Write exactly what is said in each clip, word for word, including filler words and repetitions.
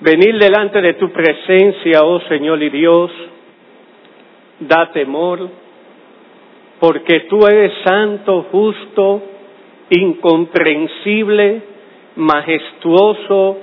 venir delante de tu presencia, oh Señor y Dios, da temor, porque tú eres santo, justo, incomprensible, majestuoso,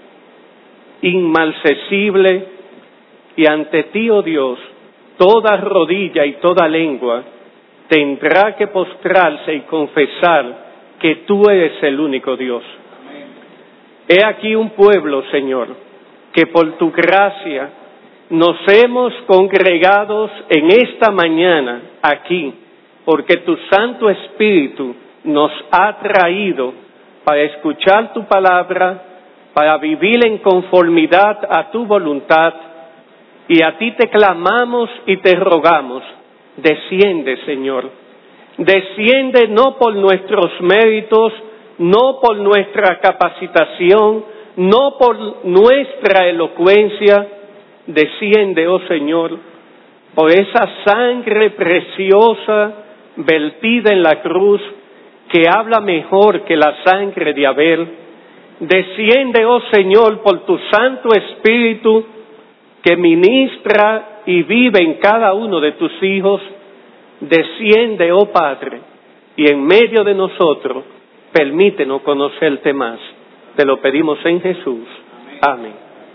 inmarcesible, y ante ti, oh Dios, toda rodilla y toda lengua tendrá que postrarse y confesar que tú eres el único Dios. He aquí un pueblo, Señor, que por tu gracia nos hemos congregado en esta mañana aquí, porque tu Santo Espíritu nos ha traído para escuchar tu palabra, para vivir en conformidad a tu voluntad, y a ti te clamamos y te rogamos, desciende, Señor, desciende no por nuestros méritos, no por nuestra capacitación, no por nuestra elocuencia, desciende, oh Señor, por esa sangre preciosa vertida en la cruz, que habla mejor que la sangre de Abel. Desciende, oh Señor, por tu Santo Espíritu, que ministra y vive en cada uno de tus hijos. Desciende, oh Padre, y en medio de nosotros, permítenos conocerte más. Te lo pedimos en Jesús. Amén.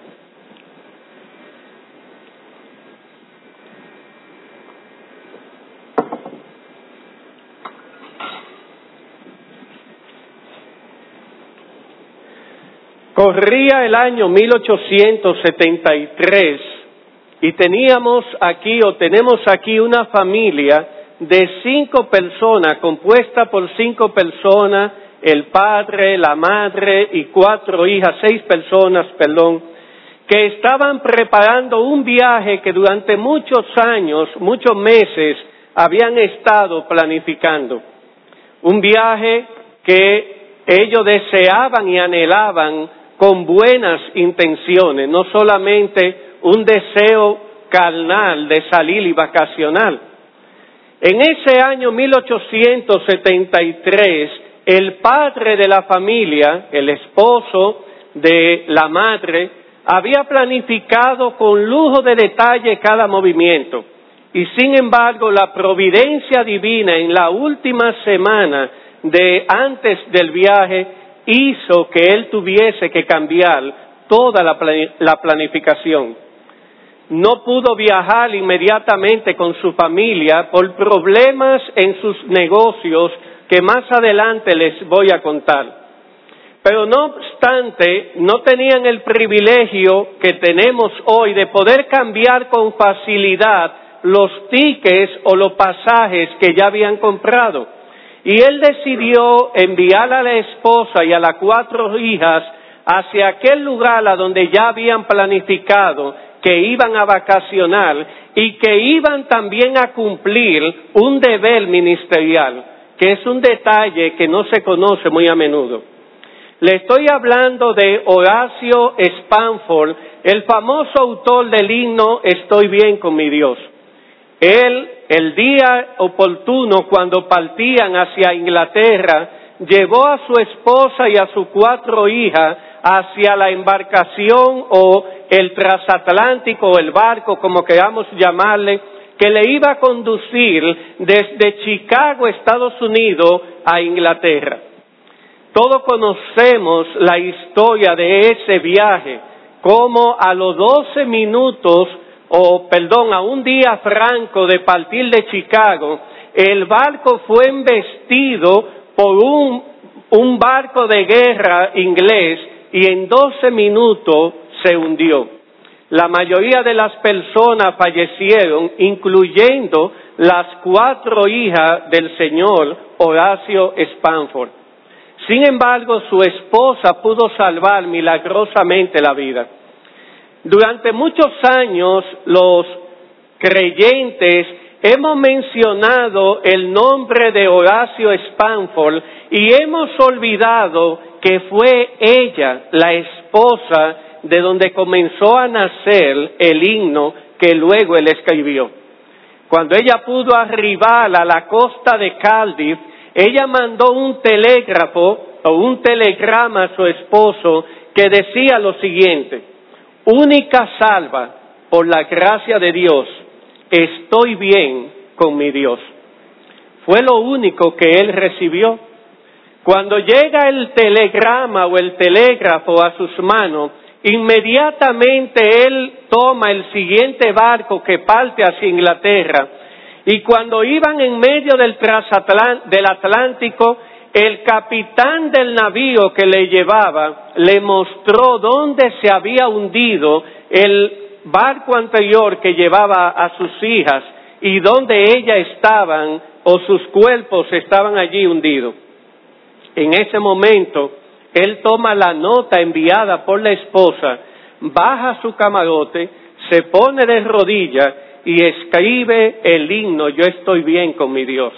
Corría el año mil ochocientos setenta y tres y teníamos aquí o tenemos aquí una familia de cinco personas, compuesta por cinco personas, el padre, la madre y cuatro hijas, seis personas, perdón, que estaban preparando un viaje que durante muchos años, muchos meses, habían estado planificando. Un viaje que ellos deseaban y anhelaban con buenas intenciones, no solamente un deseo carnal de salir y vacacionar. En ese año mil ochocientos setenta y tres, el padre de la familia, el esposo de la madre, había planificado con lujo de detalle cada movimiento. Y sin embargo, la providencia divina en la última semana de antes del viaje hizo que él tuviese que cambiar toda la, la planificación. No pudo viajar inmediatamente con su familia por problemas en sus negocios que más adelante les voy a contar. Pero no obstante, no tenían el privilegio que tenemos hoy de poder cambiar con facilidad los tickets o los pasajes que ya habían comprado. Y él decidió enviar a la esposa y a las cuatro hijas hacia aquel lugar a donde ya habían planificado que iban a vacacionar y que iban también a cumplir un deber ministerial, que es un detalle que no se conoce muy a menudo. Le estoy hablando de Horacio Spafford, el famoso autor del himno Estoy bien con mi Dios. Él, el día oportuno, cuando partían hacia Inglaterra, llevó a su esposa y a sus cuatro hijas hacia la embarcación o el transatlántico o el barco, como queramos llamarle, que le iba a conducir desde Chicago, Estados Unidos, a Inglaterra. Todos conocemos la historia de ese viaje, como a los doce minutos o perdón, a un día franco de partir de Chicago, el barco fue embestido por un, un barco de guerra inglés y en doce minutos se hundió. La mayoría de las personas fallecieron, incluyendo las cuatro hijas del señor Horacio Spafford. Sin embargo, su esposa pudo salvar milagrosamente la vida. Durante muchos años, los creyentes hemos mencionado el nombre de Horacio Spafford y hemos olvidado que fue ella, la esposa, de donde comenzó a nacer el himno que luego él escribió. Cuando ella pudo arribar a la costa de Cardiff, ella mandó un telégrafo o un telegrama a su esposo que decía lo siguiente: única salva por la gracia de Dios, estoy bien con mi Dios. Fue lo único que él recibió. Cuando llega el telegrama o el telégrafo a sus manos, inmediatamente él toma el siguiente barco que parte hacia Inglaterra. Y cuando iban en medio del transatlán- del Atlántico, el capitán del navío que le llevaba le mostró dónde se había hundido el barco anterior que llevaba a sus hijas y dónde ellas estaban o sus cuerpos estaban allí hundidos. En ese momento, él toma la nota enviada por la esposa, baja su camarote, se pone de rodillas y escribe el himno, yo estoy bien con mi Dios.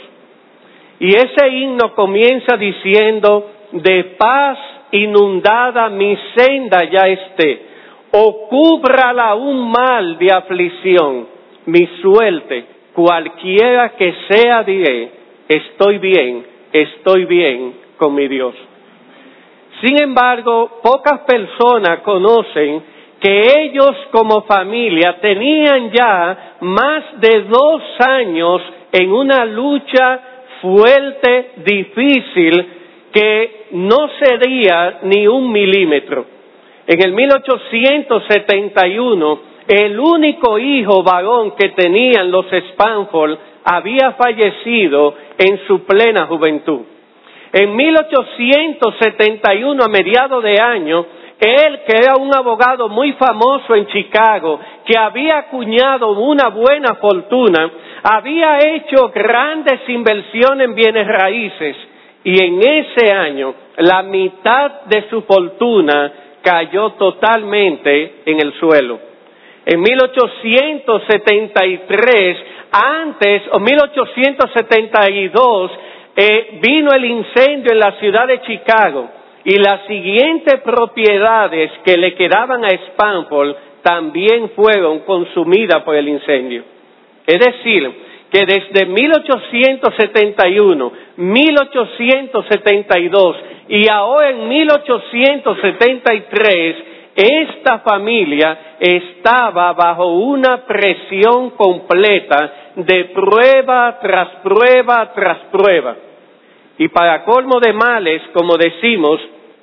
Y ese himno comienza diciendo, de paz inundada mi senda ya esté, o cúbrala un mal de aflicción, mi suerte, cualquiera que sea diré, estoy bien, estoy bien con mi Dios. Sin embargo, pocas personas conocen que ellos como familia tenían ya más de dos años en una lucha fuerte, difícil, que no cedía ni un milímetro. En el mil ochocientos setenta y uno, el único hijo varón que tenían los Spanford había fallecido en su plena juventud. En mil ochocientos setenta y uno, a mediados de año, él, que era un abogado muy famoso en Chicago, que había acuñado una buena fortuna, había hecho grandes inversiones en bienes raíces, y en ese año la mitad de su fortuna cayó totalmente en el suelo. En mil ochocientos setenta y tres, antes, o mil ochocientos setenta y dos, eh, vino el incendio en la ciudad de Chicago, y las siguientes propiedades que le quedaban a Spanford también fueron consumidas por el incendio. Es decir, que desde mil ochocientos setenta y uno, mil ochocientos setenta y dos y ahora en mil ochocientos setenta y tres, esta familia estaba bajo una presión completa de prueba tras prueba tras prueba. Y para colmo de males, como decimos,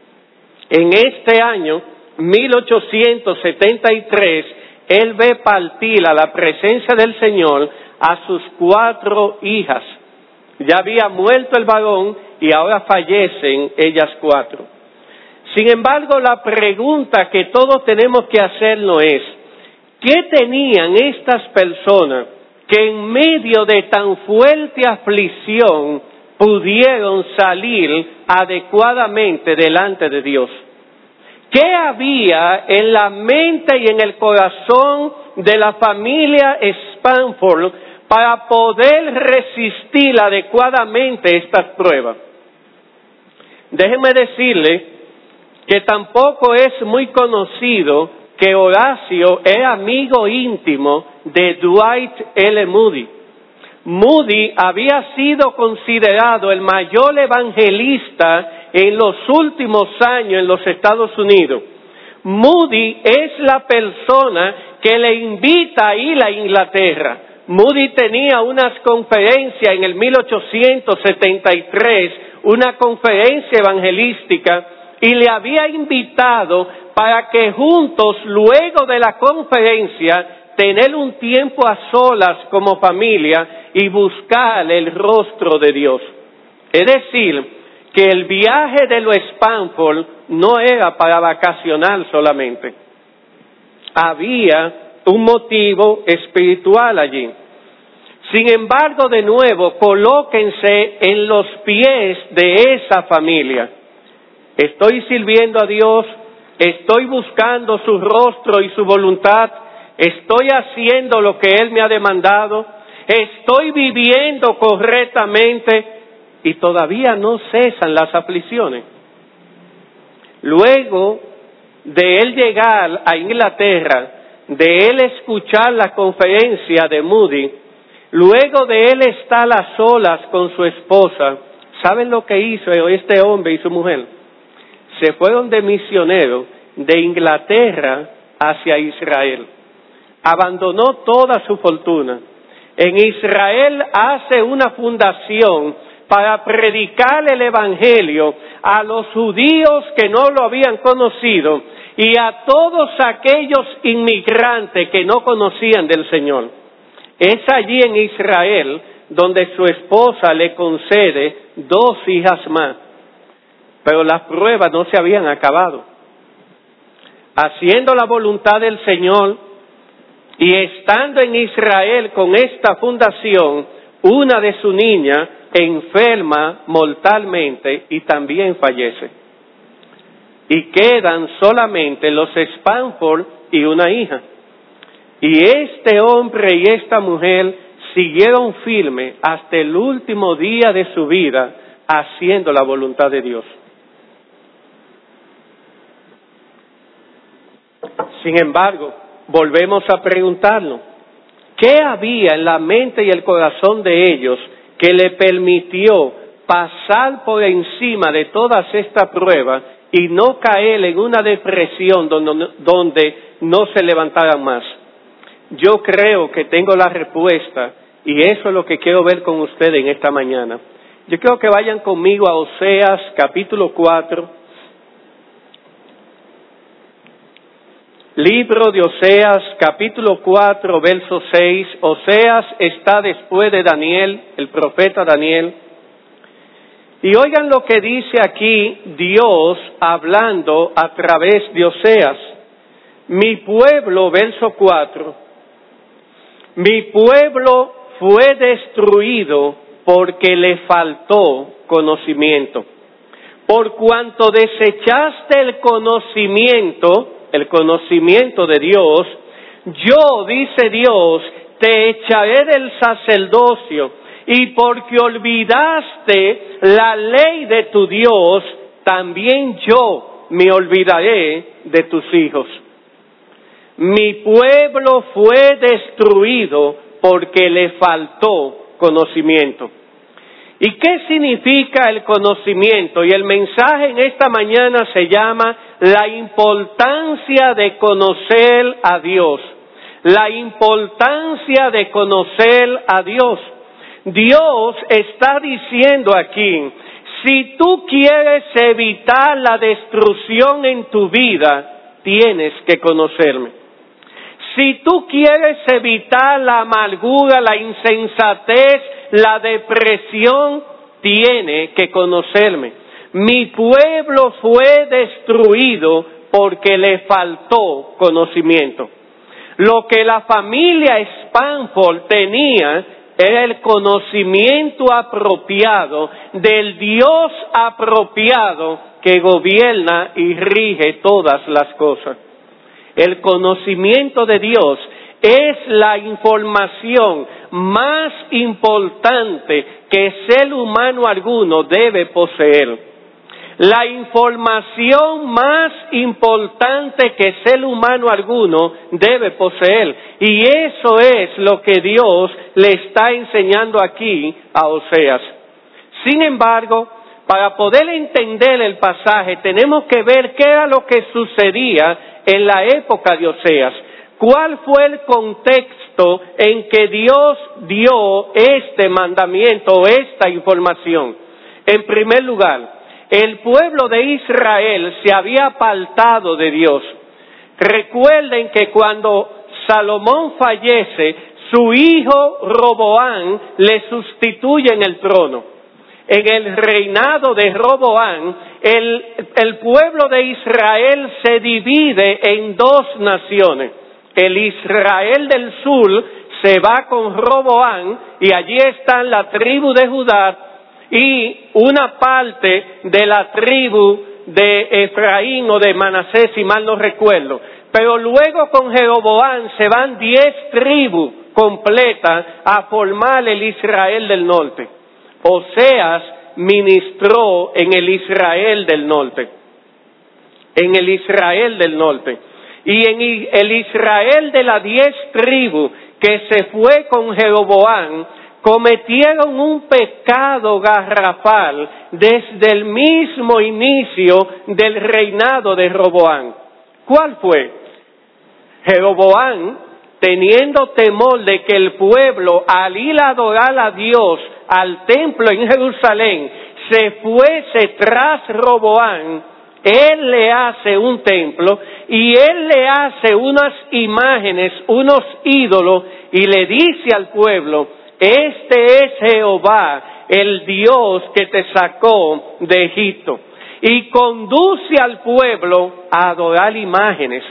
en este año, mil ochocientos setenta y tres, él ve partir a la presencia del Señor a sus cuatro hijas. Ya había muerto el varón y ahora fallecen ellas cuatro. Sin embargo, la pregunta que todos tenemos que hacernos es, ¿qué tenían estas personas que en medio de tan fuerte aflicción pudieron salir adecuadamente delante de Dios? ¿Qué había en la mente y en el corazón de la familia Spanford para poder resistir adecuadamente estas pruebas? Déjeme decirle que tampoco es muy conocido que Horacio era amigo íntimo de Dwight L. Moody. Moody había sido considerado el mayor evangelista en los últimos años en los Estados Unidos. Moody es la persona que le invita a ir a Inglaterra. Moody tenía unas conferencias en el mil ochocientos setenta y tres, una conferencia evangelística, y le había invitado para que juntos, luego de la conferencia, tener un tiempo a solas como familia y buscar el rostro de Dios. Es decir, que el viaje de los Spanford no era para vacacionar solamente. Había un motivo espiritual allí. Sin embargo, de nuevo, colóquense en los pies de esa familia. Estoy sirviendo a Dios, estoy buscando su rostro y su voluntad, estoy haciendo lo que Él me ha demandado, estoy viviendo correctamente y todavía no cesan las aflicciones. Luego de él llegar a Inglaterra, de él escuchar la conferencia de Moody, luego de él estar a solas con su esposa, ¿saben lo que hizo este hombre y su mujer? Se fueron de misioneros de Inglaterra hacia Israel. Abandonó toda su fortuna. En Israel hace una fundación para predicar el evangelio a los judíos que no lo habían conocido y a todos aquellos inmigrantes que no conocían del Señor. Es allí en Israel donde su esposa le concede dos hijas más, pero las pruebas no se habían acabado. Haciendo la voluntad del Señor y estando en Israel con esta fundación, una de sus niñas enferma mortalmente y también fallece. Y quedan solamente los Spafford y una hija. Y este hombre y esta mujer siguieron firme hasta el último día de su vida, haciendo la voluntad de Dios. Sin embargo, volvemos a preguntarnos, ¿qué había en la mente y el corazón de ellos que le permitió pasar por encima de todas estas pruebas y no caer en una depresión donde, donde no se levantaran más? Yo creo que tengo la respuesta y eso es lo que quiero ver con ustedes en esta mañana. Yo quiero que vayan conmigo a Oseas capítulo cuatro. Libro de Oseas, capítulo cuatro, verso seis. Oseas está después de Daniel, el profeta Daniel. Y oigan lo que dice aquí Dios hablando a través de Oseas. Mi pueblo, verso cuatro, mi pueblo fue destruido porque le faltó conocimiento. Por cuanto desechaste el conocimiento, el conocimiento de Dios, yo, dice Dios, te echaré del sacerdocio, y porque olvidaste la ley de tu Dios, también yo me olvidaré de tus hijos. Mi pueblo fue destruido porque le faltó conocimiento. ¿Y qué significa el conocimiento? Y el mensaje en esta mañana se llama la importancia de conocer a Dios. La importancia de conocer a Dios. Dios está diciendo aquí, si tú quieres evitar la destrucción en tu vida, tienes que conocerme. Si tú quieres evitar la amargura, la insensatez, la depresión, tiene que conocerme. Mi pueblo fue destruido porque le faltó conocimiento. Lo que la familia Spafford tenía era el conocimiento apropiado del Dios apropiado que gobierna y rige todas las cosas. El conocimiento de Dios es la información más importante que ser humano alguno debe poseer. La información más importante que ser humano alguno debe poseer. Y eso es lo que Dios le está enseñando aquí a Oseas. Sin embargo, para poder entender el pasaje, tenemos que ver qué era lo que sucedía en la época de Oseas. ¿Cuál fue el contexto en que Dios dio este mandamiento, esta información? En primer lugar, el pueblo de Israel se había apartado de Dios. Recuerden que cuando Salomón fallece, su hijo Roboam le sustituye en el trono. En el reinado de Roboam, el, el pueblo de Israel se divide en dos naciones. El Israel del sur se va con Roboam y allí están la tribu de Judá y una parte de la tribu de Efraín o de Manasés, si mal no recuerdo. Pero luego con Jeroboam se van diez tribus completas a formar el Israel del norte. Oseas ministró en el Israel del norte. En el Israel del norte. Y en el Israel de las diez tribus que se fue con Jeroboam, cometieron un pecado garrafal desde el mismo inicio del reinado de Roboam. ¿Cuál fue? Jeroboam, teniendo temor de que el pueblo, al ir a adorar a Dios al templo en Jerusalén, se fuese tras Roboam, él le hace un templo y él le hace unas imágenes, unos ídolos, y le dice al pueblo: este es Jehová, el Dios que te sacó de Egipto. Y conduce al pueblo a adorar imágenes.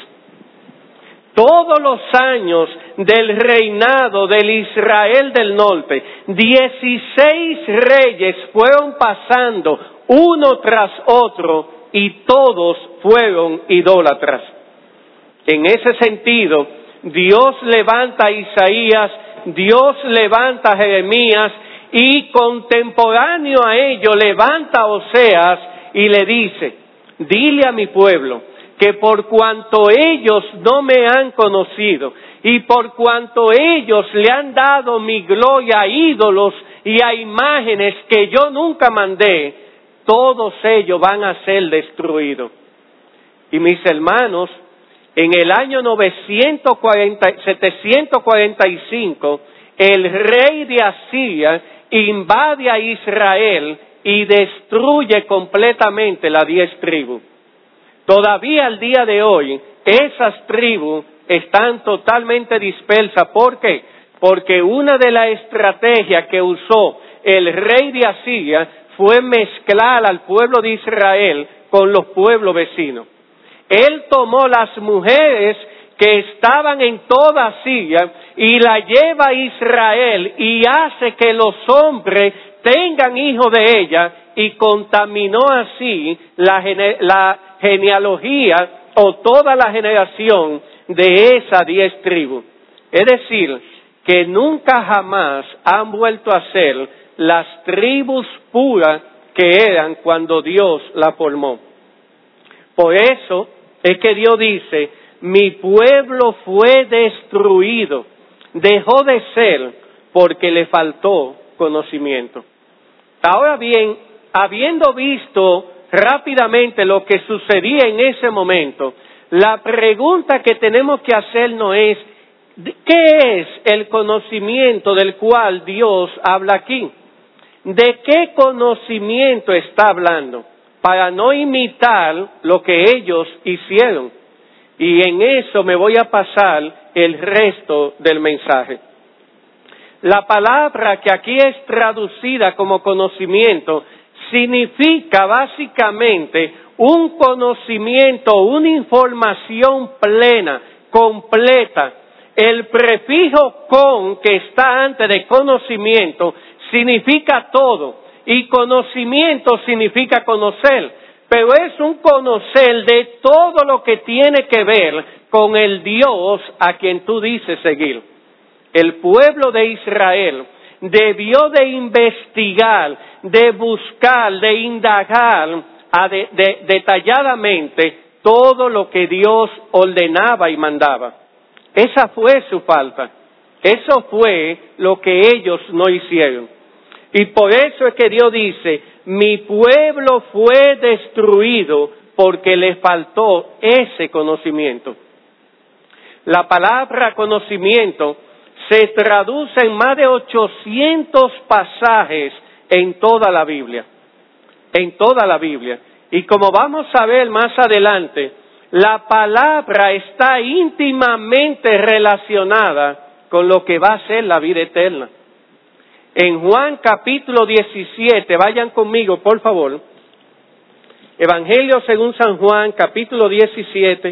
Todos los años del reinado del Israel del norte, dieciséis reyes fueron pasando uno tras otro y todos fueron idólatras. En ese sentido, Dios levanta a Isaías, Dios levanta a Jeremías y contemporáneo a ello levanta a Oseas y le dice: dile a mi pueblo que por cuanto ellos no me han conocido y por cuanto ellos le han dado mi gloria a ídolos y a imágenes que yo nunca mandé, todos ellos van a ser destruidos. Y mis hermanos, en el año setecientos cuarenta y cinco, el rey de Asiria invade a Israel y destruye completamente las diez tribus. Todavía al día de hoy, esas tribus están totalmente dispersas. ¿Por qué? Porque una de las estrategias que usó el rey de Asiria fue mezclar al pueblo de Israel con los pueblos vecinos. Él tomó las mujeres que estaban en toda Asiria y la lleva a Israel y hace que los hombres tengan hijos de ella y contaminó así la, gene- la genealogía o toda la generación de esas diez tribus. Es decir, que nunca jamás han vuelto a ser las tribus puras que eran cuando Dios la formó. Por eso es que Dios dice: mi pueblo fue destruido, dejó de ser porque le faltó conocimiento. Ahora bien, habiendo visto rápidamente lo que sucedía en ese momento, la pregunta que tenemos que hacernos es: ¿qué es el conocimiento del cual Dios habla aquí? ¿De qué conocimiento está hablando? Para no imitar lo que ellos hicieron. Y en eso me voy a pasar el resto del mensaje. La palabra que aquí es traducida como conocimiento significa básicamente un conocimiento, una información plena, completa. El prefijo con que está antes de conocimiento significa todo, y conocimiento significa conocer, pero es un conocer de todo lo que tiene que ver con el Dios a quien tú dices seguir. El pueblo de Israel debió de investigar, de buscar, de indagar a de, de, detalladamente todo lo que Dios ordenaba y mandaba. Esa fue su falta. Eso fue lo que ellos no hicieron. Y por eso es que Dios dice: mi pueblo fue destruido porque le faltó ese conocimiento. La palabra conocimiento se traduce en más de ochocientos pasajes en toda la Biblia. En toda la Biblia. Y como vamos a ver más adelante, la palabra está íntimamente relacionada con lo que va a ser la vida eterna. En Juan capítulo diecisiete, vayan conmigo por favor, Evangelio según San Juan capítulo diecisiete,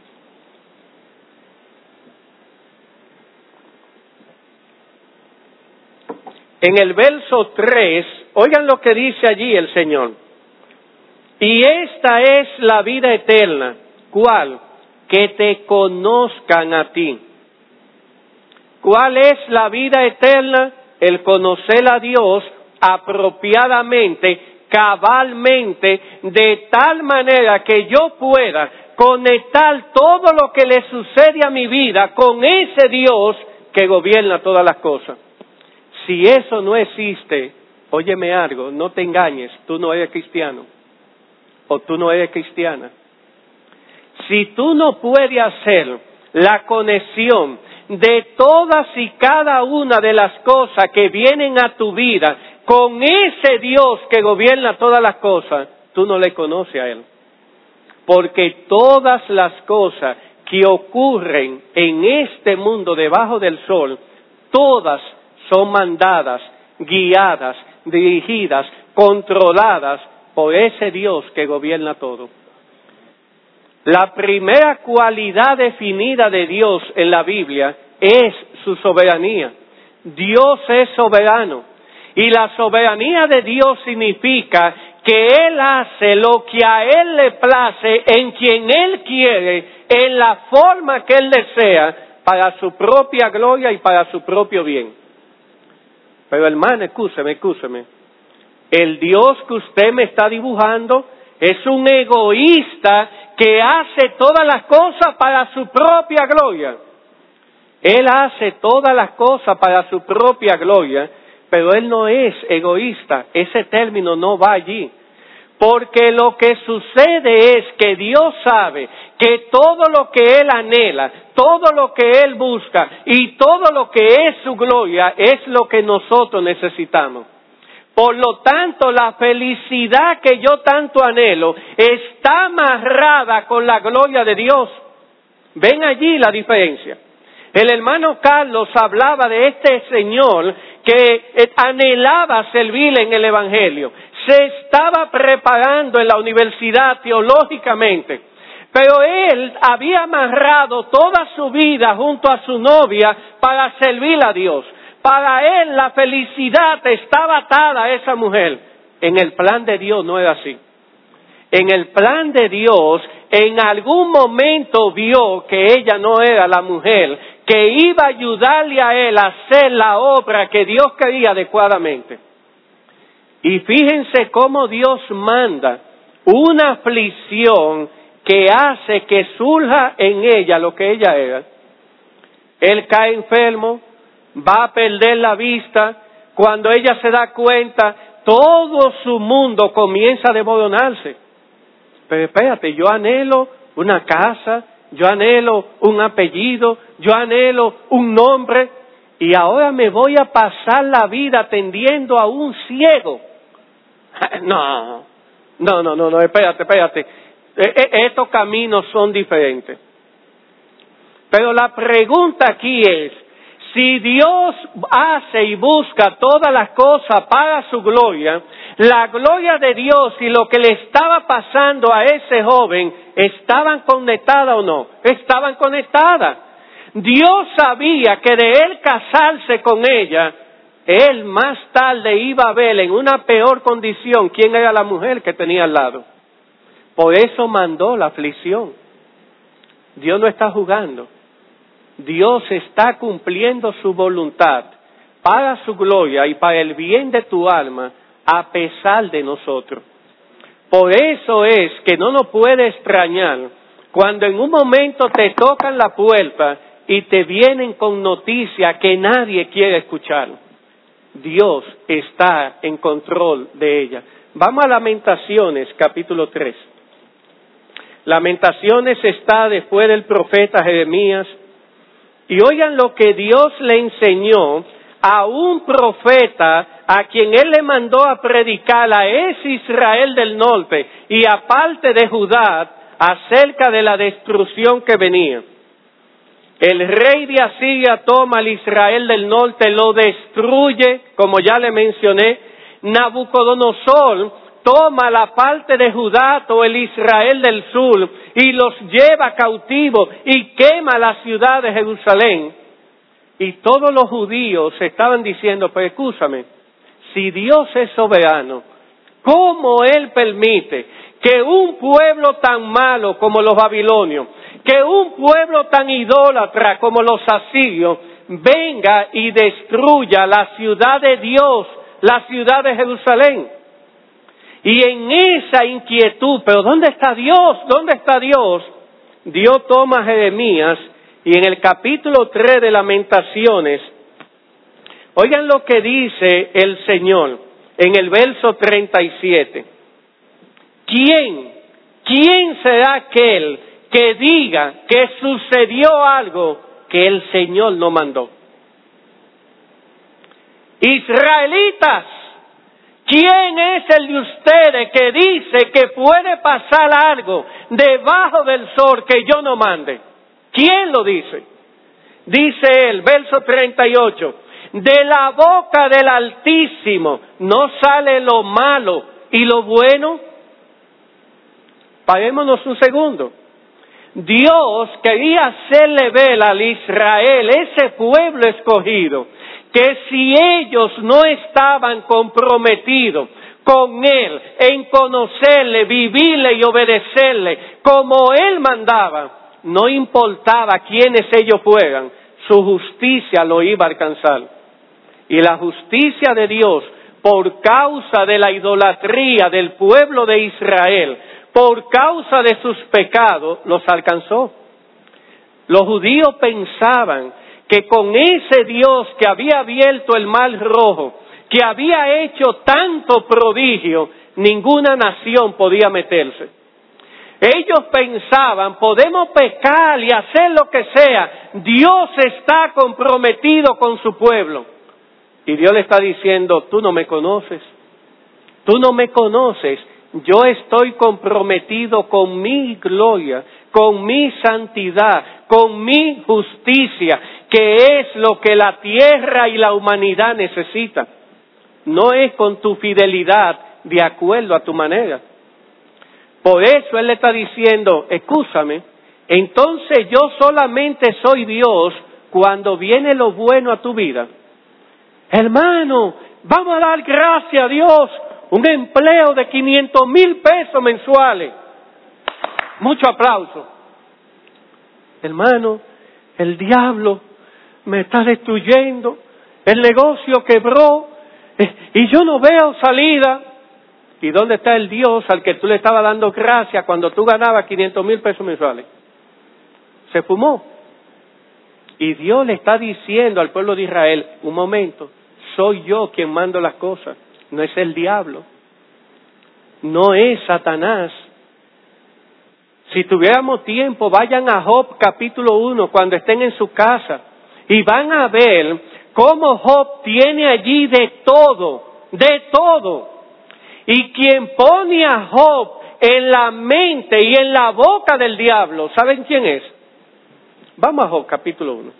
en el verso tres, oigan lo que dice allí el Señor: y esta es la vida eterna. ¿Cuál? Que te conozcan a ti. ¿Cuál es la vida eterna? El conocer a Dios apropiadamente, cabalmente, de tal manera que yo pueda conectar todo lo que le sucede a mi vida con ese Dios que gobierna todas las cosas. Si eso no existe, óyeme algo, no te engañes, tú no eres cristiano o tú no eres cristiana. Si tú no puedes hacer la conexión de todas y cada una de las cosas que vienen a tu vida con ese Dios que gobierna todas las cosas, tú no le conoces a Él. Porque todas las cosas que ocurren en este mundo debajo del sol, todas son mandadas, guiadas, dirigidas, controladas por ese Dios que gobierna todo. La primera cualidad definida de Dios en la Biblia es su soberanía. Dios es soberano. Y la soberanía de Dios significa que Él hace lo que a Él le place, en quien Él quiere, en la forma que Él desea, para su propia gloria y para su propio bien. Pero hermano, escúcheme, escúcheme. El Dios que usted me está dibujando es un egoísta que hace todas las cosas para su propia gloria. Él hace todas las cosas para su propia gloria, pero Él no es egoísta. Ese término no va allí. Porque lo que sucede es que Dios sabe que todo lo que Él anhela, todo lo que Él busca y todo lo que es su gloria es lo que nosotros necesitamos. Por lo tanto, la felicidad que yo tanto anhelo está amarrada con la gloria de Dios. Ven allí la diferencia. El hermano Carlos hablaba de este señor que anhelaba servir en el Evangelio. Se estaba preparando en la universidad teológicamente, pero él había amarrado toda su vida junto a su novia para servir a Dios. Para él la felicidad estaba atada a esa mujer. En el plan de Dios no era así. En el plan de Dios, en algún momento vio que ella no era la mujer que iba a ayudarle a él a hacer la obra que Dios quería adecuadamente. Y fíjense cómo Dios manda una aflicción que hace que surja en ella lo que ella era. Él cae enfermo, va a perder la vista. Cuando ella se da cuenta, todo su mundo comienza a desmoronarse. Pero espérate, yo anhelo una casa, yo anhelo un apellido, yo anhelo un nombre, y ahora me voy a pasar la vida atendiendo a un ciego. No, no, no, no, no, espérate, espérate. Estos caminos son diferentes. Pero la pregunta aquí es, si Dios hace y busca todas las cosas para su gloria, la gloria de Dios y lo que le estaba pasando a ese joven, ¿estaban conectadas o no? Estaban conectadas. Dios sabía que de él casarse con ella, él más tarde iba a ver en una peor condición quién era la mujer que tenía al lado. Por eso mandó la aflicción. Dios no está jugando. Dios está cumpliendo su voluntad para su gloria y para el bien de tu alma, a pesar de nosotros. Por eso es que no nos puede extrañar cuando en un momento te tocan la puerta y te vienen con noticias que nadie quiere escuchar. Dios está en control de ella. Vamos a Lamentaciones, capítulo tres. Lamentaciones está después del profeta Jeremías. Y oigan lo que Dios le enseñó a un profeta a quien Él le mandó a predicar a ese Israel del norte y a parte de Judá acerca de la destrucción que venía. El rey de Asiria toma al Israel del norte, lo destruye, como ya le mencioné. Nabucodonosor toma la parte de Judá o el Israel del sur y los lleva cautivos y quema la ciudad de Jerusalén. Y todos los judíos estaban diciendo, pero escúchame, si Dios es soberano, ¿cómo Él permite que un pueblo tan malo como los babilonios, que un pueblo tan idólatra como los asirios, venga y destruya la ciudad de Dios, la ciudad de Jerusalén? Y en esa inquietud, pero ¿dónde está Dios? ¿Dónde está Dios? Dios toma a Jeremías y en el capítulo tres de Lamentaciones, oigan lo que dice el Señor en el verso treinta y siete. ¿Quién? ¿Quién será aquel que diga que sucedió algo que el Señor no mandó. Israelitas, ¿quién es el de ustedes que dice que puede pasar algo debajo del sol que yo no mande? ¿Quién lo dice? Dice él, verso treinta y ocho, de la boca del Altísimo no sale lo malo y lo bueno. Parémonos un segundo. Dios quería hacerle ver al Israel, ese pueblo escogido, que si ellos no estaban comprometidos con Él, en conocerle, vivirle y obedecerle como Él mandaba, no importaba quiénes ellos fueran, su justicia lo iba a alcanzar. Y la justicia de Dios, por causa de la idolatría del pueblo de Israel, por causa de sus pecados, los alcanzó. Los judíos pensaban que con ese Dios que había abierto el mar rojo, que había hecho tanto prodigio, ninguna nación podía meterse. Ellos pensaban, podemos pecar y hacer lo que sea, Dios está comprometido con su pueblo. Y Dios le está diciendo, tú no me conoces, tú no me conoces, yo estoy comprometido con mi gloria, con mi santidad, con mi justicia, que es lo que la tierra y la humanidad necesitan. No es con tu fidelidad de acuerdo a tu manera. Por eso Él le está diciendo, escúchame, entonces yo solamente soy Dios cuando viene lo bueno a tu vida. Hermano, vamos a dar gracias a Dios, un empleo de quinientos mil pesos mensuales. Mucho aplauso. Hermano, el diablo me está destruyendo, el negocio quebró y yo no veo salida. ¿Y dónde está el Dios al que tú le estabas dando gracias cuando tú ganabas quinientos mil pesos mensuales? Se fumó. Y Dios le está diciendo al pueblo de Israel, un momento, soy yo quien mando las cosas, no es el diablo, no es Satanás. Si tuviéramos tiempo, vayan a Job capítulo uno cuando estén en su casa y van a ver cómo Job tiene allí de todo, de todo. Y quien pone a Job en la mente y en la boca del diablo, ¿saben quién es? Vamos a Job capítulo uno.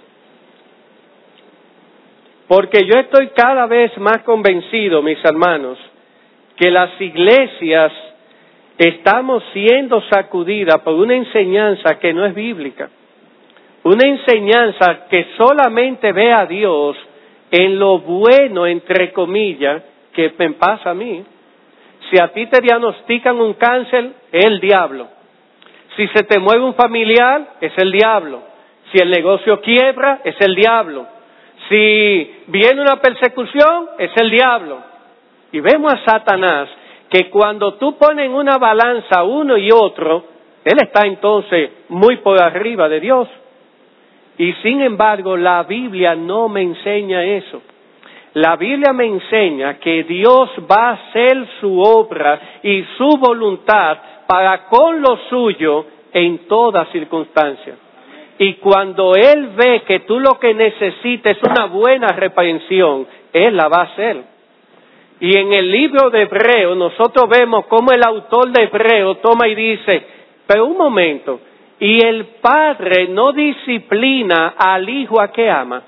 Porque yo estoy cada vez más convencido, mis hermanos, que las iglesias estamos siendo sacudidas por una enseñanza que no es bíblica. Una enseñanza que solamente ve a Dios en lo bueno, entre comillas, que me pasa a mí. Si a ti te diagnostican un cáncer, es el diablo. Si se te mueve un familiar, es el diablo. Si el negocio quiebra, es el diablo. Si viene una persecución, es el diablo. Y vemos a Satanás que cuando tú pones en una balanza uno y otro, él está entonces muy por arriba de Dios. Y sin embargo, la Biblia no me enseña eso. La Biblia me enseña que Dios va a hacer su obra y su voluntad para con lo suyo en toda circunstancia. Y cuando Él ve que tú lo que necesitas es una buena reprensión, Él la va a hacer. Y en el libro de Hebreo nosotros vemos cómo el autor de Hebreo toma y dice, pero un momento, y el padre no disciplina al hijo a que ama.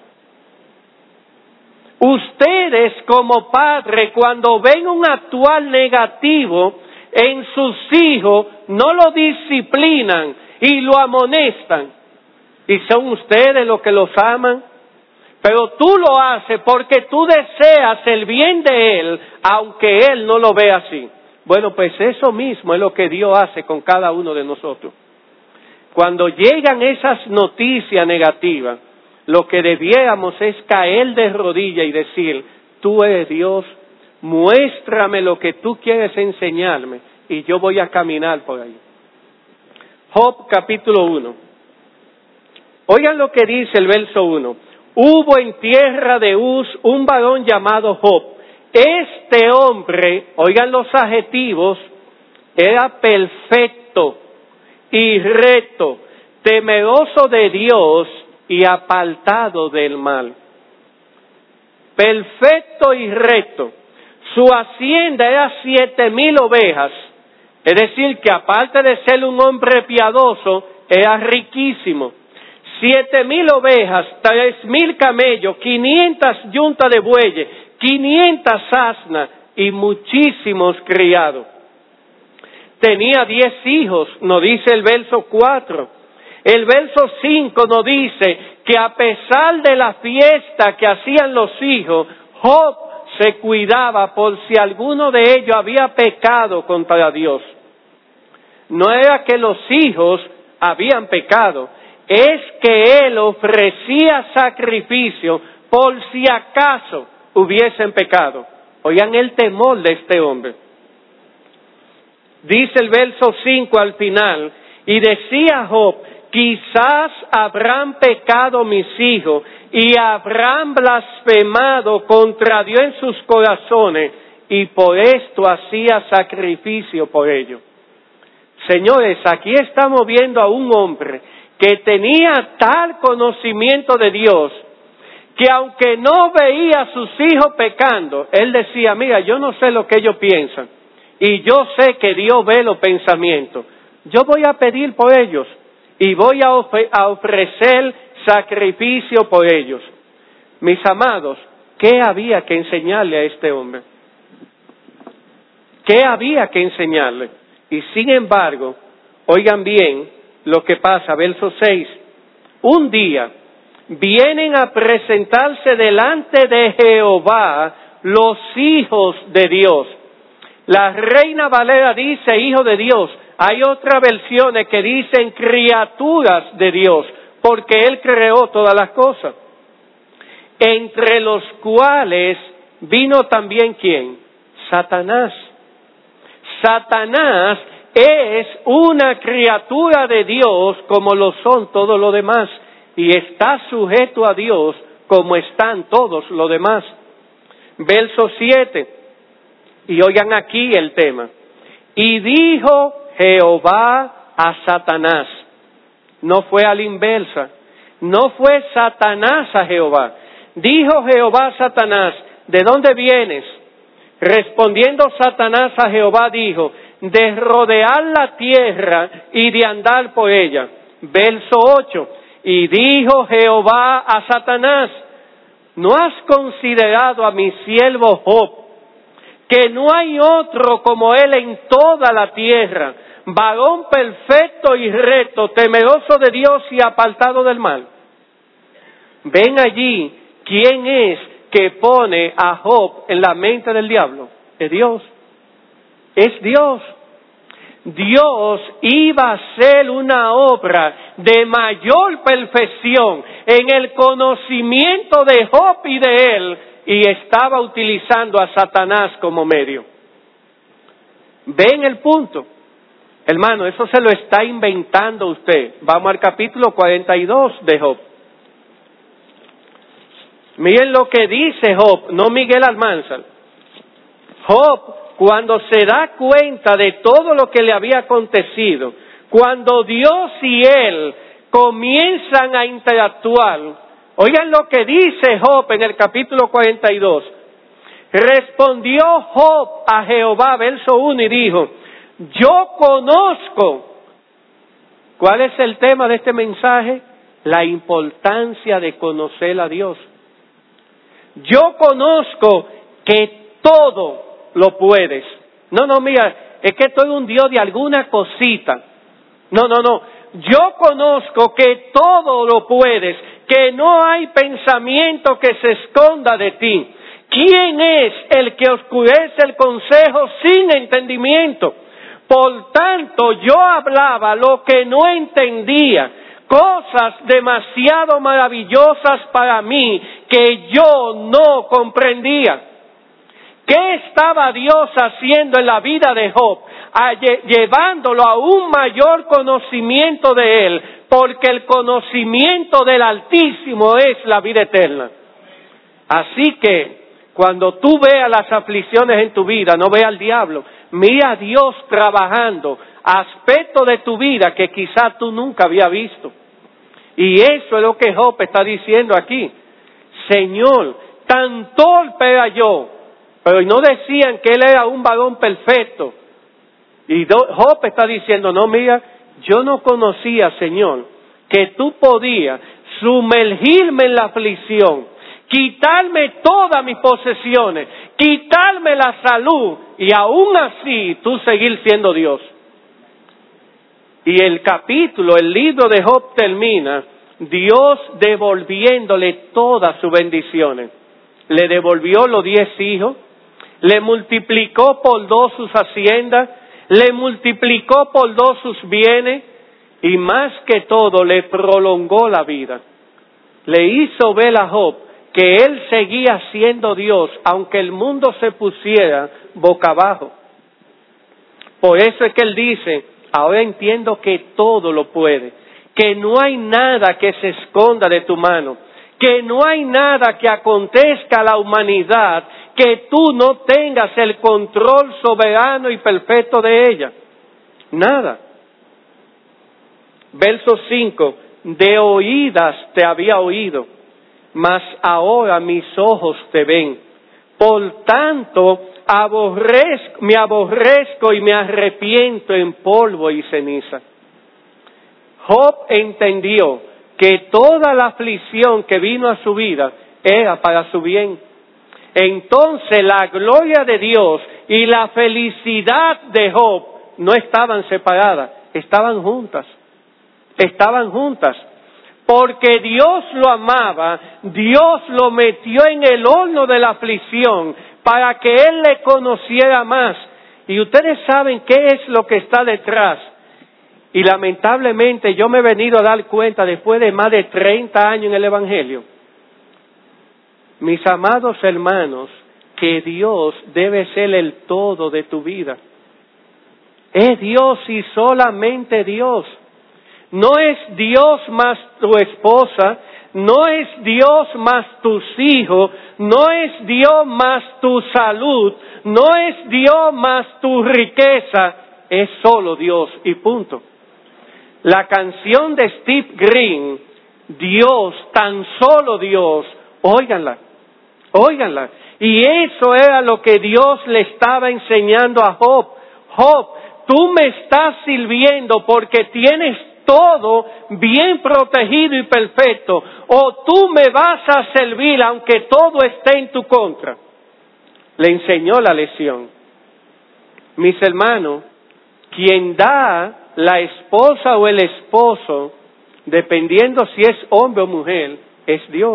Ustedes como padres, cuando ven un actuar negativo en sus hijos, no lo disciplinan y lo amonestan. Y son ustedes los que los aman. Pero tú lo haces porque tú deseas el bien de Él, aunque Él no lo vea así. Bueno, pues eso mismo es lo que Dios hace con cada uno de nosotros. Cuando llegan esas noticias negativas, lo que debiéramos es caer de rodillas y decir, tú eres Dios, muéstrame lo que tú quieres enseñarme y yo voy a caminar por ahí. Job capítulo uno. Oigan lo que dice el verso uno. Hubo en tierra de Uz un varón llamado Job. Este hombre, oigan los adjetivos, era perfecto y recto, temeroso de Dios y apartado del mal. Perfecto y recto. Su hacienda era siete mil ovejas, es decir, que aparte de ser un hombre piadoso, era riquísimo. Siete mil ovejas, tres mil camellos, quinientas yuntas de bueyes, quinientas asnas y muchísimos criados. Tenía diez hijos, nos dice el verso cuatro. El verso cinco nos dice que a pesar de la fiesta que hacían los hijos, Job se cuidaba por si alguno de ellos había pecado contra Dios. No era que los hijos habían pecado, es que él ofrecía sacrificio por si acaso hubiesen pecado. Oigan el temor de este hombre. Dice el verso cinco al final, y decía Job, quizás habrán pecado mis hijos y habrán blasfemado contra Dios en sus corazones, y por esto hacía sacrificio por ellos. Señores, aquí estamos viendo a un hombre que tenía tal conocimiento de Dios, que aunque no veía a sus hijos pecando, él decía, mira, yo no sé lo que ellos piensan, y yo sé que Dios ve los pensamientos. Yo voy a pedir por ellos, y voy a, ofre- a ofrecer sacrificio por ellos. Mis amados, ¿qué había que enseñarle a este hombre? ¿Qué había que enseñarle? Y sin embargo, oigan bien lo que pasa, verso seis. Un día vienen a presentarse delante de Jehová los hijos de Dios. La Reina Valera dice hijo de Dios. Hay otras versiones que dicen criaturas de Dios, porque Él creó todas las cosas. Entre los cuales vino también ¿quién? Satanás. Satanás es una criatura de Dios como lo son todos los demás, y está sujeto a Dios como están todos los demás. Verso siete, y oigan aquí el tema. Y dijo Jehová a Satanás, no fue a la inversa, no fue Satanás a Jehová. Dijo Jehová a Satanás, ¿de dónde vienes? Respondiendo Satanás a Jehová dijo, de rodear la tierra y de andar por ella. Verso ocho, y dijo Jehová a Satanás, ¿no has considerado a mi siervo Job, que no hay otro como él en toda la tierra, varón perfecto y recto, temeroso de Dios y apartado del mal? Ven allí, ¿quién es que pone a Job en la mente del diablo? Es Dios. Es Dios. Dios iba a hacer una obra de mayor perfección en el conocimiento de Job y de él, y estaba utilizando a Satanás como medio. ¿Ven el punto? Hermano, eso se lo está inventando usted. Vamos al capítulo cuarenta y dos de Job. Miren lo que dice Job, no Miguel Almanzar. Job, cuando se da cuenta de todo lo que le había acontecido, cuando Dios y él comienzan a interactuar, oigan lo que dice Job en el capítulo cuarenta y dos. Respondió Job a Jehová, verso uno, y dijo, yo conozco. ¿Cuál es el tema de este mensaje? La importancia de conocer a Dios. Yo conozco que todo lo puedes. No, no, mira, es que estoy un Dios de alguna cosita. No, no, no. Yo conozco que todo lo puedes, que no hay pensamiento que se esconda de ti. ¿Quién es el que oscurece el consejo sin entendimiento? Por tanto, yo hablaba lo que no entendía, cosas demasiado maravillosas para mí que yo no comprendía. ¿Qué estaba Dios haciendo en la vida de Job? Llevándolo a un mayor conocimiento de Él, porque el conocimiento del Altísimo es la vida eterna. Así que, cuando tú veas las aflicciones en tu vida, no veas al diablo, mira a Dios trabajando, aspectos de tu vida que quizás tú nunca habías visto. Y eso es lo que Job está diciendo aquí. Señor, tan torpe era yo, pero no decían que él era un varón perfecto. Y Job está diciendo, no, mira, yo no conocía, Señor, que tú podías sumergirme en la aflicción, quitarme todas mis posesiones, quitarme la salud y aún así tú seguir siendo Dios. Y el capítulo, el libro de Job termina, Dios devolviéndole todas sus bendiciones. Le devolvió los diez hijos, le multiplicó por dos sus haciendas, le multiplicó por dos sus bienes y más que todo le prolongó la vida. Le hizo ver a Job que él seguía siendo Dios, aunque el mundo se pusiera boca abajo. Por eso es que él dice, ahora entiendo que todo lo puede, que no hay nada que se esconda de tu mano, que no hay nada que acontezca a la humanidad que tú no tengas el control soberano y perfecto de ella. Nada. Verso cinco, de oídas te había oído, mas ahora mis ojos te ven. Por tanto, aborrezco, me aborrezco y me arrepiento en polvo y ceniza. Job entendió que toda la aflicción que vino a su vida era para su bien. Entonces la gloria de Dios y la felicidad de Job no estaban separadas, estaban juntas. Estaban juntas. Porque Dios lo amaba, Dios lo metió en el horno de la aflicción para que él le conociera más. Y ustedes saben qué es lo que está detrás. Y lamentablemente yo me he venido a dar cuenta después de más de treinta años en el Evangelio, mis amados hermanos, que Dios debe ser el todo de tu vida. Es Dios y solamente Dios. No es Dios más tu esposa, no es Dios más tus hijos, no es Dios más tu salud, no es Dios más tu riqueza, es solo Dios y punto. La canción de Steve Green, Dios, tan solo Dios, óiganla, óiganla. Y eso era lo que Dios le estaba enseñando a Job. Job, tú me estás sirviendo porque tienes todo bien protegido y perfecto, o tú me vas a servir aunque todo esté en tu contra. Le enseñó la lección. Mis hermanos, quien da la esposa o el esposo, dependiendo si es hombre o mujer, es Dios.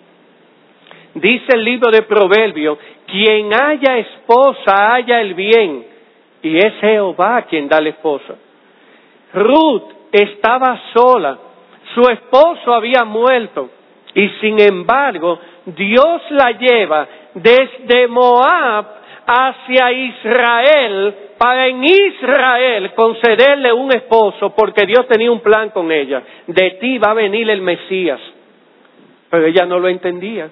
Dice el libro de Proverbios, quien haya esposa haya el bien, y es Jehová quien da la esposa. Ruth estaba sola, su esposo había muerto, y sin embargo, Dios la lleva desde Moab hacia Israel, para en Israel concederle un esposo, porque Dios tenía un plan con ella. De ti va a venir el Mesías. Pero ella no lo entendía.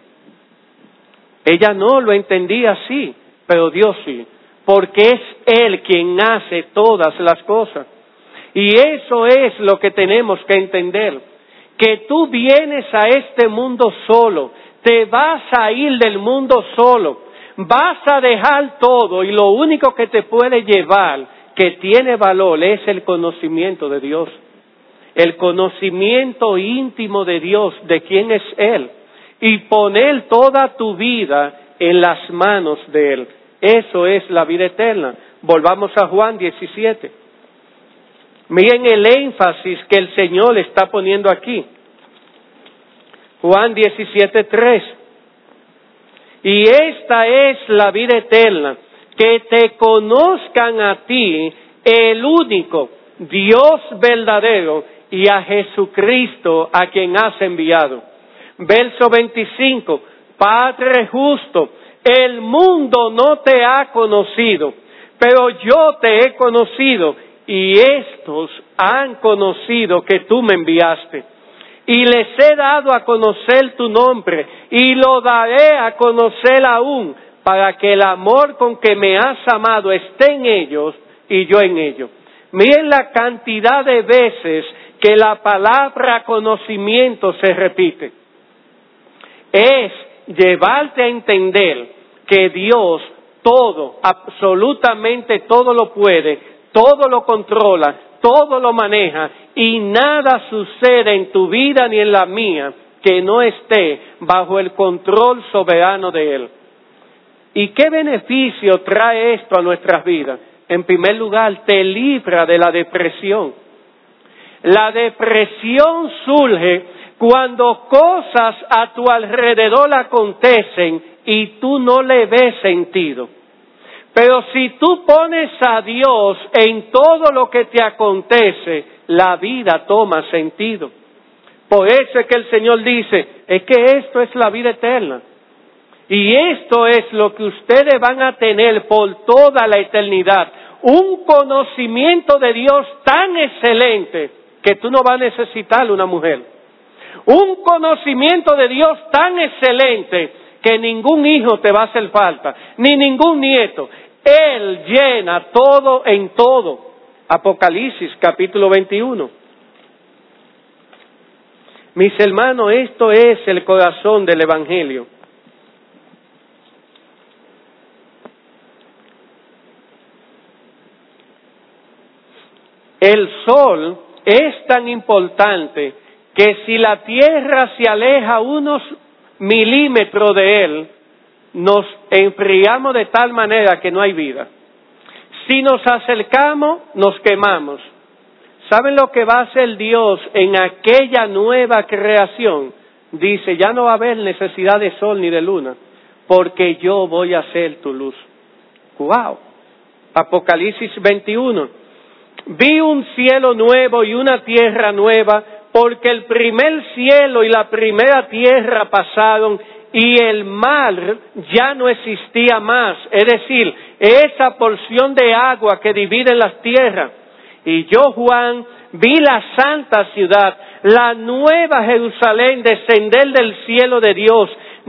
Ella no lo entendía así, pero Dios sí, porque es Él quien hace todas las cosas. Y eso es lo que tenemos que entender, que tú vienes a este mundo solo, te vas a ir del mundo solo, vas a dejar todo y lo único que te puede llevar, que tiene valor, es el conocimiento de Dios, el conocimiento íntimo de Dios, de quién es Él, y poner toda tu vida en las manos de Él. Eso es la vida eterna. Volvamos a Juan diecisiete. Miren el énfasis que el Señor está poniendo aquí. Juan diecisiete tres. Y esta es la vida eterna, que te conozcan a ti, el único Dios verdadero, y a Jesucristo a quien has enviado. Verso veinticinco. Padre justo, el mundo no te ha conocido, pero yo te he conocido, y estos han conocido que tú me enviaste. Y les he dado a conocer tu nombre, y lo daré a conocer aún, para que el amor con que me has amado esté en ellos, y yo en ellos. Miren la cantidad de veces que la palabra conocimiento se repite. Es llevarte a entender que Dios todo, absolutamente todo lo puede, todo lo controla, todo lo maneja y nada sucede en tu vida ni en la mía que no esté bajo el control soberano de Él. ¿Y qué beneficio trae esto a nuestras vidas? En primer lugar, te libra de la depresión. La depresión surge cuando cosas a tu alrededor acontecen y tú no le ves sentido. Pero si tú pones a Dios en todo lo que te acontece, la vida toma sentido. Por eso es que el Señor dice, es que esto es la vida eterna. Y esto es lo que ustedes van a tener por toda la eternidad. Un conocimiento de Dios tan excelente que tú no vas a necesitar una mujer. Un conocimiento de Dios tan excelente que ningún hijo te va a hacer falta, ni ningún nieto. Él llena todo en todo. Apocalipsis capítulo veintiuno. Mis hermanos, esto es el corazón del Evangelio. El sol es tan importante que si la tierra se aleja unos milímetros de él, nos enfriamos de tal manera que no hay vida. Si nos acercamos, nos quemamos. ¿Saben lo que va a hacer Dios en aquella nueva creación? Dice, ya no va a haber necesidad de sol ni de luna, porque yo voy a ser tu luz. ¡Wow! Apocalipsis veintiuno. Vi un cielo nuevo y una tierra nueva, porque el primer cielo y la primera tierra pasaron y el mar ya no existía más. Es decir, esa porción de agua que divide las tierras. Y yo, Juan, vi la santa ciudad, la nueva Jerusalén, descender del cielo de Dios,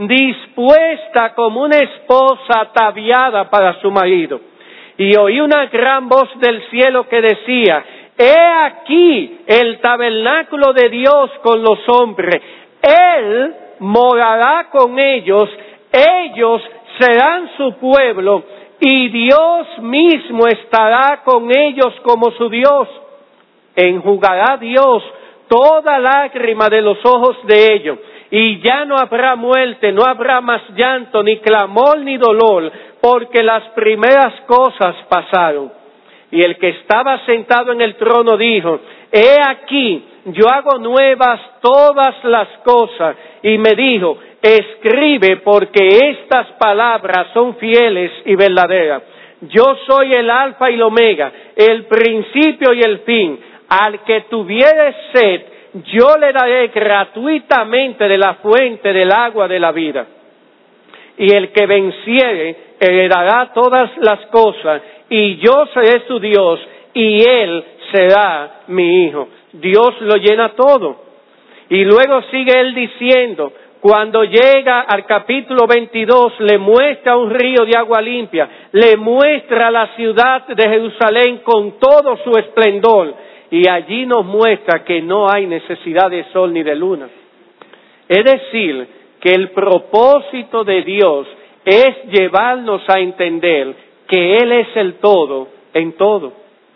dispuesta como una esposa ataviada para su marido. Y oí una gran voz del cielo que decía, he aquí el tabernáculo de Dios con los hombres. Él morará con ellos, ellos serán su pueblo, y Dios mismo estará con ellos como su Dios. Enjugará Dios toda lágrima de los ojos de ellos, y ya no habrá muerte, no habrá más llanto, ni clamor, ni dolor, porque las primeras cosas pasaron. Y el que estaba sentado en el trono dijo, he aquí, yo hago nuevas todas las cosas. Y me dijo, escribe, porque estas palabras son fieles y verdaderas. Yo soy el alfa y el omega, el principio y el fin. Al que tuviere sed, yo le daré gratuitamente de la fuente del agua de la vida. Y el que venciere, heredará todas las cosas, y yo seré su Dios, y él será mi hijo. Dios lo llena todo. Y luego sigue él diciendo, cuando llega al capítulo veintidós, le muestra un río de agua limpia, le muestra la ciudad de Jerusalén con todo su esplendor, y allí nos muestra que no hay necesidad de sol ni de luna. Es decir, que el propósito de Dios es llevarnos a entender que Él es el todo en todo.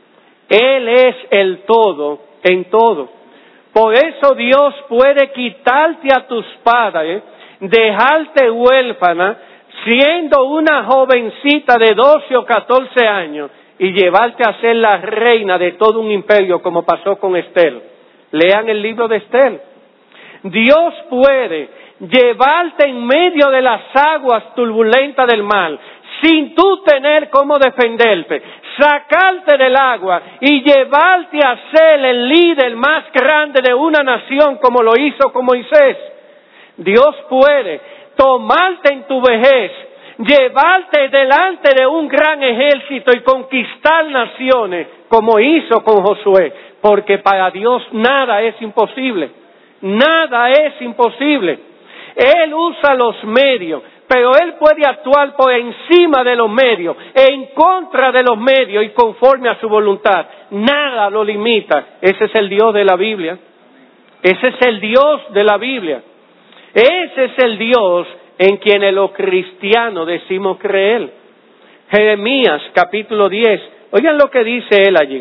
Él es el todo en todo. Por eso Dios puede quitarte a tus padres, dejarte huérfana, siendo una jovencita de doce o catorce años, y llevarte a ser la reina de todo un imperio, como pasó con Esther. Lean el libro de Esther. Dios puede llevarte en medio de las aguas turbulentas del mar, sin tú tener cómo defenderte, sacarte del agua y llevarte a ser el líder más grande de una nación, como lo hizo con Moisés. Dios puede tomarte en tu vejez, llevarte delante de un gran ejército y conquistar naciones, como hizo con Josué, porque para Dios nada es imposible, nada es imposible. Él usa los medios pero Él puede actuar por encima de los medios, en contra de los medios y conforme a su voluntad. Nada lo limita. Ese es el Dios de la Biblia. Ese es el Dios de la Biblia. Ese es el Dios en quien los cristianos decimos creer. Jeremías capítulo diez. Oigan lo que dice él allí.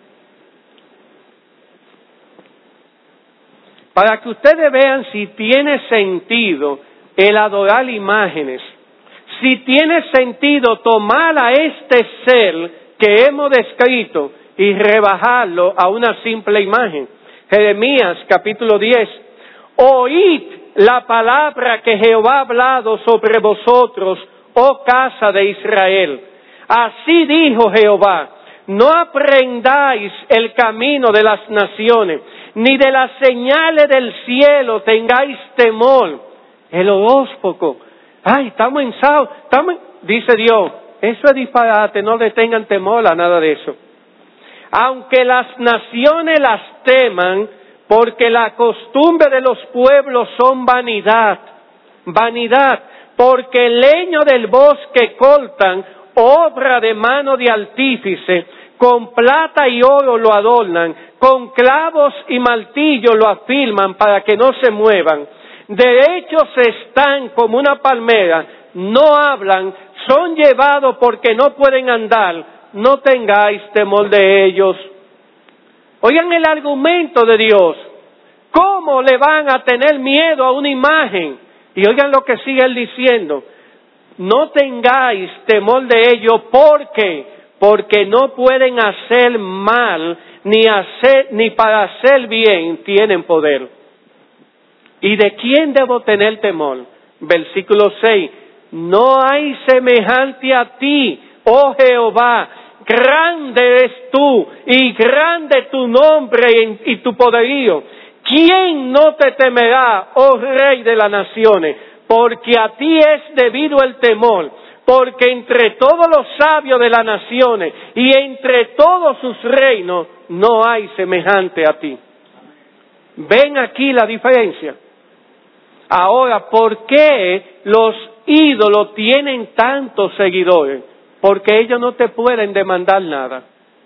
Para que ustedes vean si tiene sentido el adorar imágenes, si tiene sentido tomar a este ser que hemos descrito y rebajarlo a una simple imagen. Jeremías capítulo diez. Oíd la palabra que Jehová ha hablado sobre vosotros, oh casa de Israel. Así dijo Jehová: no aprendáis el camino de las naciones, ni de las señales del cielo tengáis temor. El horóscopo. Ay, estamos en Sao, estamos en... Dice Dios, eso es disparate, no le tengan temor a nada de eso. Aunque las naciones las teman, porque la costumbre de los pueblos son vanidad, vanidad, porque el leño del bosque cortan, obra de mano de artífice, con plata y oro lo adornan, con clavos y martillo lo afirman para que no se muevan. Derechos están como una palmera, no hablan, son llevados porque no pueden andar, no tengáis temor de ellos. Oigan el argumento de Dios. ¿Cómo le van a tener miedo a una imagen? Y oigan lo que sigue él diciendo. No tengáis temor de ellos, ¿por qué? Porque no pueden hacer mal, ni hacer, ni para hacer bien tienen poder. ¿Y de quién debo tener temor? Versículo seis. No hay semejante a ti, oh Jehová. Grande eres tú y grande tu nombre y tu poderío. ¿Quién no te temerá, oh Rey de las naciones? Porque a ti es debido el temor, porque entre todos los sabios de las naciones y entre todos sus reinos no hay semejante a ti. ¿Ven aquí la diferencia? Ahora, ¿por qué los ídolos tienen tantos seguidores? Porque ellos no te pueden demandar nada.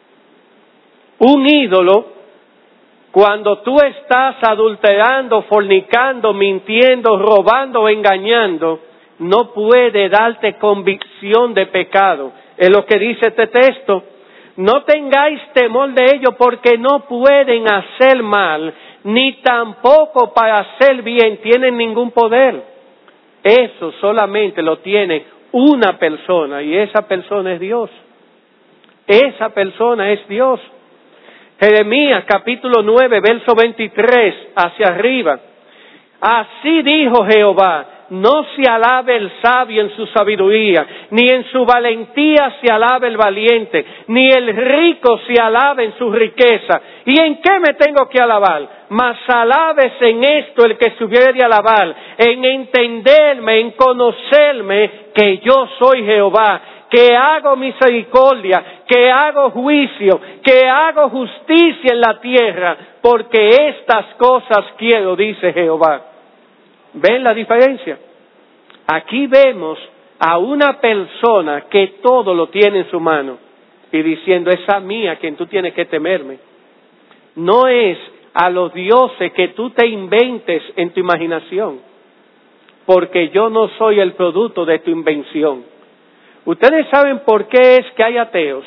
Un ídolo, cuando tú estás adulterando, fornicando, mintiendo, robando o engañando, no puede darte convicción de pecado. Es lo que dice este texto. No tengáis temor de ellos porque no pueden hacer mal, ni tampoco para hacer bien tienen ningún poder. Eso solamente lo tiene una persona y esa persona es Dios. Esa persona es Dios. Jeremías capítulo nueve, verso veintitrés, hacia arriba. Así dijo Jehová: no se alabe el sabio en su sabiduría, ni en su valentía se alabe el valiente, ni el rico se alabe en su riqueza. ¿Y en qué me tengo que alabar? Mas alabes en esto el que se hubiere de alabar, en entenderme, en conocerme, que yo soy Jehová, que hago misericordia, que hago juicio, que hago justicia en la tierra, porque estas cosas quiero, dice Jehová. ¿Ven la diferencia? Aquí vemos a una persona que todo lo tiene en su mano y diciendo: es a mí a quien tú tienes que temerme. No es a los dioses que tú te inventes en tu imaginación, porque yo no soy el producto de tu invención. ¿Ustedes saben por qué es que hay ateos?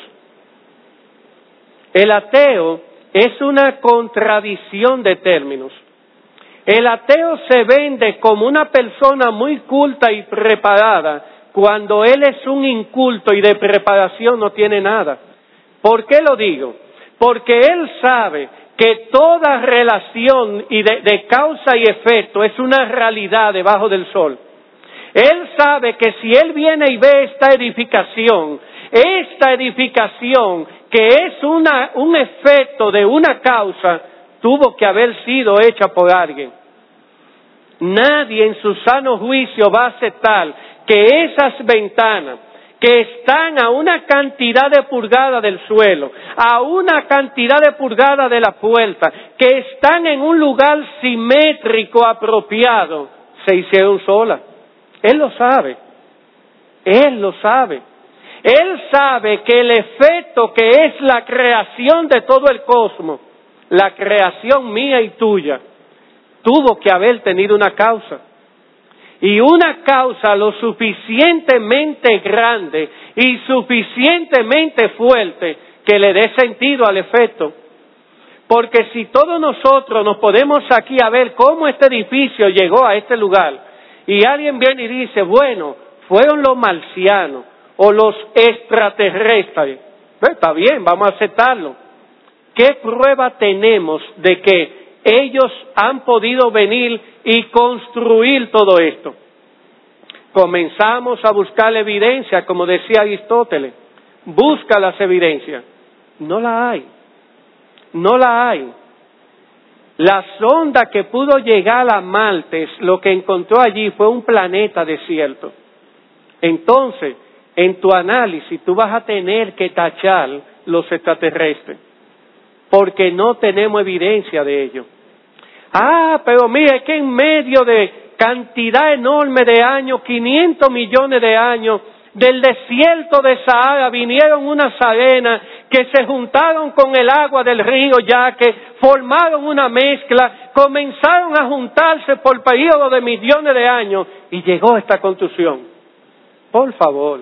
El ateo es una contradicción de términos. El ateo se vende como una persona muy culta y preparada, cuando él es un inculto y de preparación no tiene nada. ¿Por qué lo digo? Porque él sabe que toda relación y de, de causa y efecto es una realidad debajo del sol. Él sabe que si él viene y ve esta edificación, esta edificación que es una, un efecto de una causa, tuvo que haber sido hecha por alguien. Nadie en su sano juicio va a aceptar que esas ventanas que están a una cantidad de pulgadas del suelo, a una cantidad de pulgadas de la puerta, que están en un lugar simétrico apropiado, se hicieron solas. Él lo sabe. Él lo sabe. Él sabe que el efecto que es la creación de todo el cosmos, la creación mía y tuya, tuvo que haber tenido una causa. Y una causa lo suficientemente grande y suficientemente fuerte que le dé sentido al efecto. Porque si todos nosotros nos ponemos aquí a ver cómo este edificio llegó a este lugar, y alguien viene y dice, bueno, fueron los marcianos o los extraterrestres, pues está bien, vamos a aceptarlo. ¿Qué prueba tenemos de que ellos han podido venir y construir todo esto? Comenzamos a buscar la evidencia, como decía Aristóteles. Busca las evidencias. No la hay. No la hay. La sonda que pudo llegar a Marte, lo que encontró allí fue un planeta desierto. Entonces, en tu análisis, tú vas a tener que tachar los extraterrestres, porque no tenemos evidencia de ello. Ah, pero mira, es que en medio de cantidad enorme de años, quinientos millones de años, del desierto de Sahara vinieron unas arenas que se juntaron con el agua del río Yaque, formaron una mezcla, comenzaron a juntarse por periodo de millones de años y llegó esta construcción. Por favor.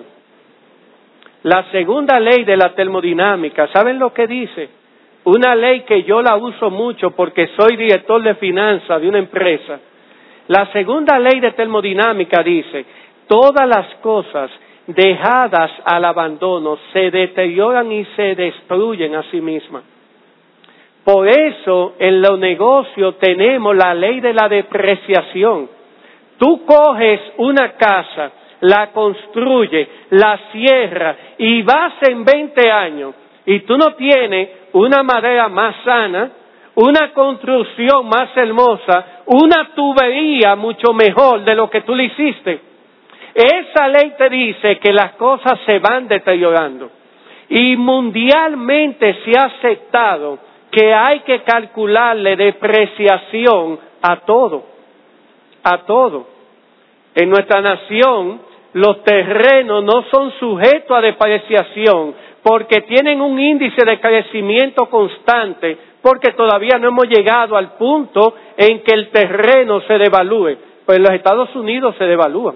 La segunda ley de la termodinámica, ¿saben lo que dice? Una ley que yo la uso mucho porque soy director de finanzas de una empresa. La segunda ley de termodinámica dice, todas las cosas dejadas al abandono se deterioran y se destruyen a sí mismas. Por eso en los negocios tenemos la ley de la depreciación. Tú coges una casa, la construyes, la cierras y vas en veinte años y tú no tienes una madera más sana, una construcción más hermosa, una tubería mucho mejor de lo que tú le hiciste. Esa ley te dice que las cosas se van deteriorando. Y mundialmente se ha aceptado que hay que calcularle depreciación a todo. A todo. En nuestra nación, los terrenos no son sujetos a depreciación porque tienen un índice de crecimiento constante, porque todavía no hemos llegado al punto en que el terreno se devalúe. Pues en los Estados Unidos se devalúan.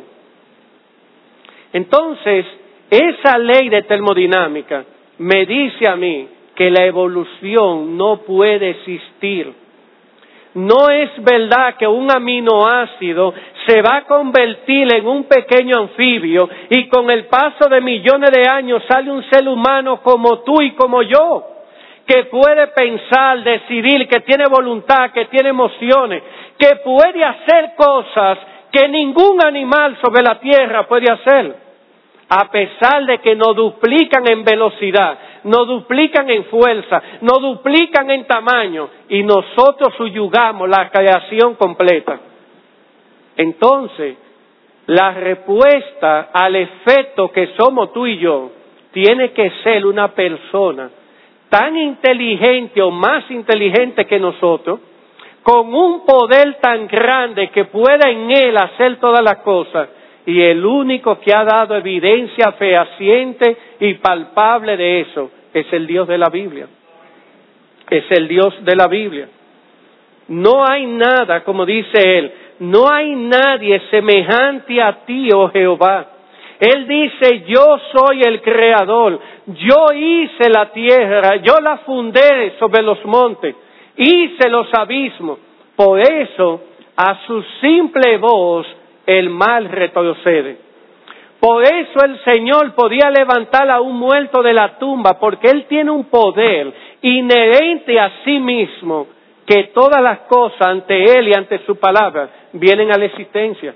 Entonces, esa ley de termodinámica me dice a mí que la evolución no puede existir. No es verdad que un aminoácido se va a convertir en un pequeño anfibio y con el paso de millones de años sale un ser humano como tú y como yo, que puede pensar, decidir, que tiene voluntad, que tiene emociones, que puede hacer cosas que ningún animal sobre la tierra puede hacer. A pesar de que nos duplican en velocidad, nos duplican en fuerza, nos duplican en tamaño y nosotros subyugamos la creación completa. Entonces, la respuesta al efecto que somos tú y yo tiene que ser una persona tan inteligente o más inteligente que nosotros, con un poder tan grande que pueda en él hacer todas las cosas. Y el único que ha dado evidencia fehaciente y palpable de eso es el Dios de la Biblia. Es el Dios de la Biblia. No hay nada, como dice él, no hay nadie semejante a ti, oh Jehová. Él dice, yo soy el creador, yo hice la tierra, yo la fundé sobre los montes, hice los abismos. Por eso, a su simple voz, el mal retrocede. Por eso el Señor podía levantar a un muerto de la tumba, porque Él tiene un poder inherente a sí mismo, que todas las cosas ante Él y ante su palabra vienen a la existencia.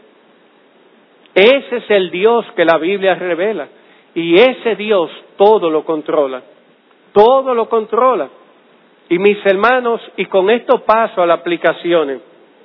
Ese es el Dios que la Biblia revela, y ese Dios todo lo controla, todo lo controla. Y mis hermanos, y con esto paso a las aplicaciones.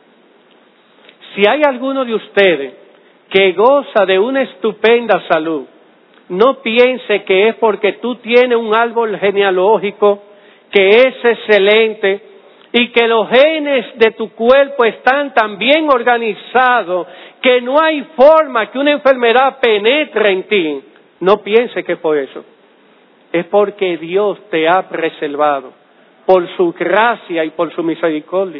Si hay alguno de ustedes que goza de una estupenda salud, no piense que es porque tú tienes un árbol genealógico que es excelente y que los genes de tu cuerpo están tan bien organizados que no hay forma que una enfermedad penetre en ti, no piense que es por eso. Es porque Dios te ha preservado por su gracia y por su misericordia.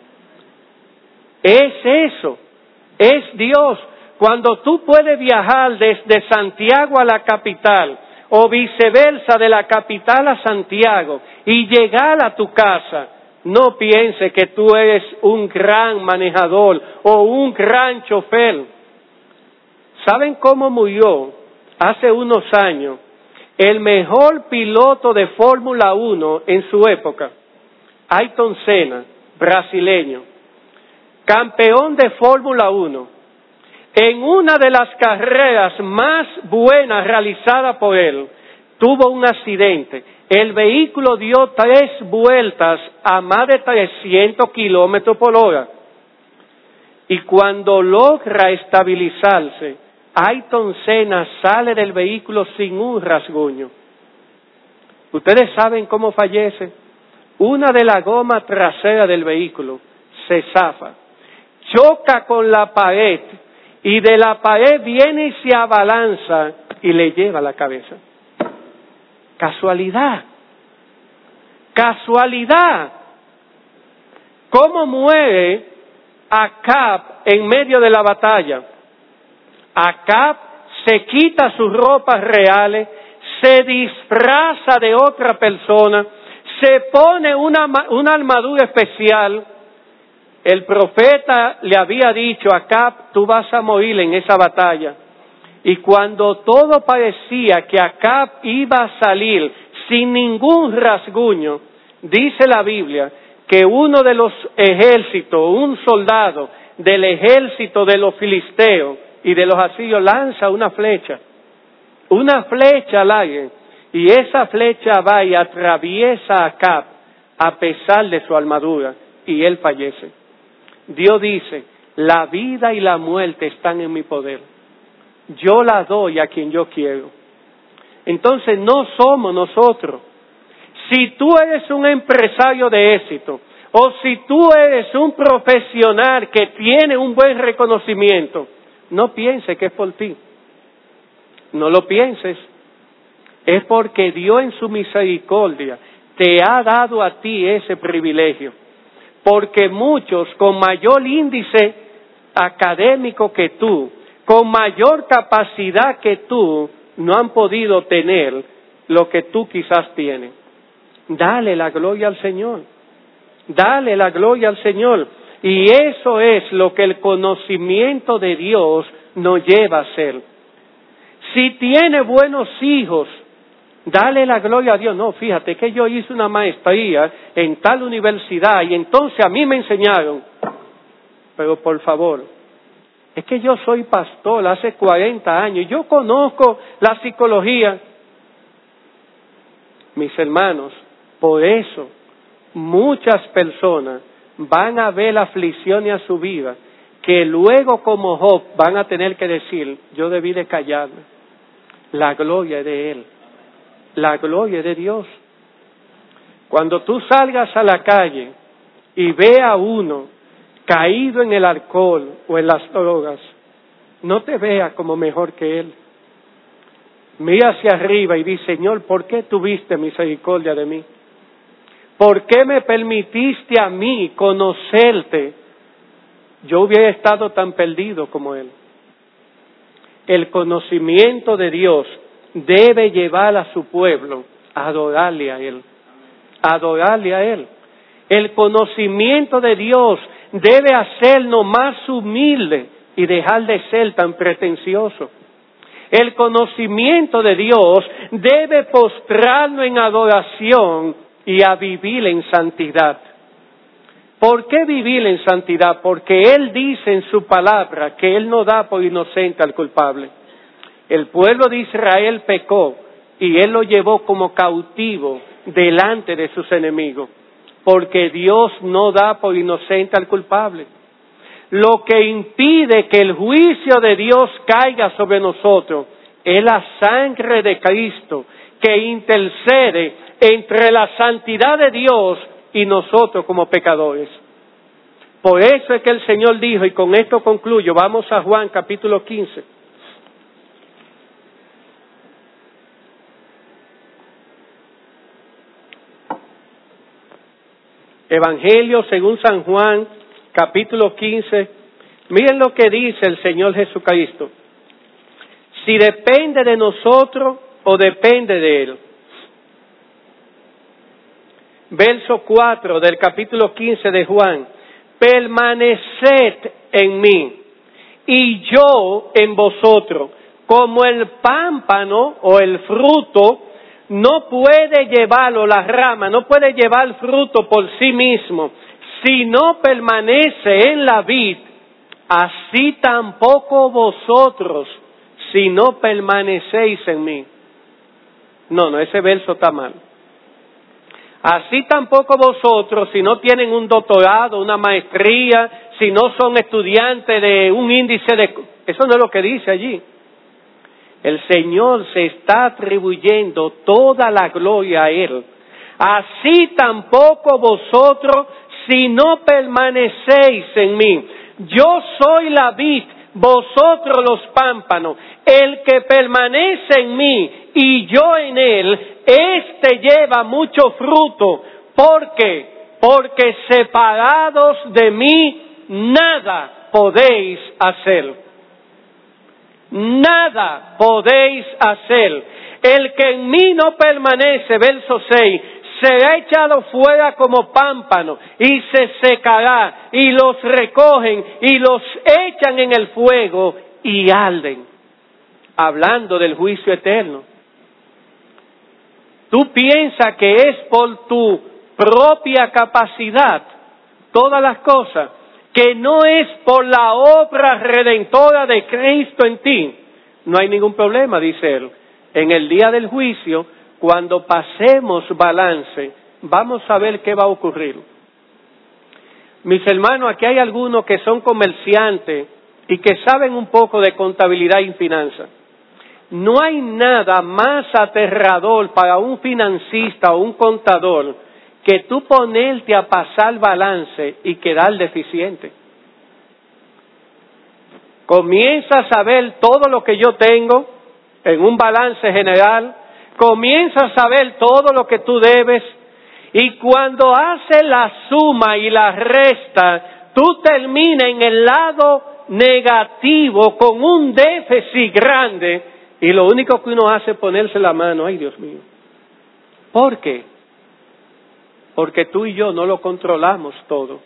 Es eso, es Dios. Cuando tú puedes viajar desde Santiago a la capital o viceversa de la capital a Santiago y llegar a tu casa, no piense que tú eres un gran manejador o un gran chofer. ¿Saben cómo murió hace unos años el mejor piloto de Fórmula uno en su época? Ayrton Senna, brasileño, campeón de Fórmula uno. En una de las carreras más buenas realizadas por él, tuvo un accidente. El vehículo dio tres vueltas a más de trescientos kilómetros por hora. Y cuando logra estabilizarse, Ayrton Senna sale del vehículo sin un rasguño. ¿Ustedes saben cómo fallece? Una de las gomas traseras del vehículo se zafa, choca con la pared y de la pared viene y se abalanza y le lleva la cabeza. Casualidad. Casualidad. ¿Cómo muere Acab en medio de la batalla? Acab se quita sus ropas reales, se disfraza de otra persona, se pone una, una armadura especial. El profeta le había dicho a Acab, tú vas a morir en esa batalla. Y cuando todo parecía que Acab iba a salir sin ningún rasguño, dice la Biblia que uno de los ejércitos, un soldado del ejército de los filisteos y de los asirios lanza una flecha, una flecha al aire, y esa flecha va y atraviesa a Acab a pesar de su armadura, y él fallece. Dios dice, la vida y la muerte están en mi poder. Yo la doy a quien yo quiero. Entonces no somos nosotros. Si tú eres un empresario de éxito, o si tú eres un profesional que tiene un buen reconocimiento, no pienses que es por ti. No lo pienses. Es porque Dios en su misericordia te ha dado a ti ese privilegio. Porque muchos con mayor índice académico que tú, con mayor capacidad que tú, no han podido tener lo que tú quizás tienes. Dale la gloria al Señor. Dale la gloria al Señor. Y eso es lo que el conocimiento de Dios nos lleva a hacer. Si tiene buenos hijos, dale la gloria a Dios. No, fíjate que yo hice una maestría en tal universidad y entonces a mí me enseñaron. Pero por favor, es que yo soy pastor hace cuarenta años y yo conozco la psicología. Mis hermanos, por eso muchas personas van a ver la aflicción a su vida, que luego como Job van a tener que decir, yo debí de callarme. La gloria es de Él. La gloria es de Dios. Cuando tú salgas a la calle y veas a uno caído en el alcohol o en las drogas, no te veas como mejor que él. Mira hacia arriba y di, Señor, ¿por qué tuviste misericordia de mí? ¿Por qué me permitiste a mí conocerte? Yo hubiera estado tan perdido como él. El conocimiento de Dios debe llevar a su pueblo a adorarle a Él, a adorarle a Él. El conocimiento de Dios debe hacernos más humildes y dejar de ser tan pretenciosos. El conocimiento de Dios debe postrarnos en adoración y a vivir en santidad. ¿Por qué vivir en santidad? Porque Él dice en su palabra que Él no da por inocente al culpable. El pueblo de Israel pecó y Él lo llevó como cautivo delante de sus enemigos, porque Dios no da por inocente al culpable. Lo que impide que el juicio de Dios caiga sobre nosotros es la sangre de Cristo que intercede entre la santidad de Dios y nosotros como pecadores. Por eso es que el Señor dijo, y con esto concluyo, vamos a Juan capítulo quince. Evangelio según San Juan, capítulo quince. Miren lo que dice el Señor Jesucristo. Si depende de nosotros o depende de Él. Verso cuatro del capítulo quince de Juan. Permaneced en mí y yo en vosotros. Como el pámpano o el fruto no puede llevarlo, la rama, no puede llevar fruto por sí mismo, si no permanece en la vid, así tampoco vosotros, si no permanecéis en mí. No, no, ese verso está mal. Así tampoco vosotros, si no tienen un doctorado, una maestría, si no son estudiantes de un índice de... Eso no es lo que dice allí. El Señor se está atribuyendo toda la gloria a Él. Así tampoco vosotros, si no permanecéis en mí. Yo soy la vid, vosotros los pámpanos. El que permanece en mí y yo en él, éste lleva mucho fruto. ¿Por qué? Porque separados de mí, nada podéis hacer. Nada podéis hacer. El que en mí no permanece, verso seis, será echado fuera como pámpano y se secará, y los recogen y los echan en el fuego y arden. Hablando del juicio eterno. Tú piensas que es por tu propia capacidad todas las cosas, que no es por la obra redentora de Cristo en ti. No hay ningún problema, dice él. En el día del juicio, cuando pasemos balance, vamos a ver qué va a ocurrir. Mis hermanos, aquí hay algunos que son comerciantes y que saben un poco de contabilidad y finanzas. No hay nada más aterrador para un financista o un contador que tú ponerte a pasar balance y quedar deficiente. Comienzas a ver todo lo que yo tengo en un balance general, comienzas a ver todo lo que tú debes, y cuando haces la suma y la resta, tú terminas en el lado negativo con un déficit grande, y lo único que uno hace es ponerse la mano. Ay, Dios mío. ¿Por qué? Porque tú y yo no lo controlamos todo.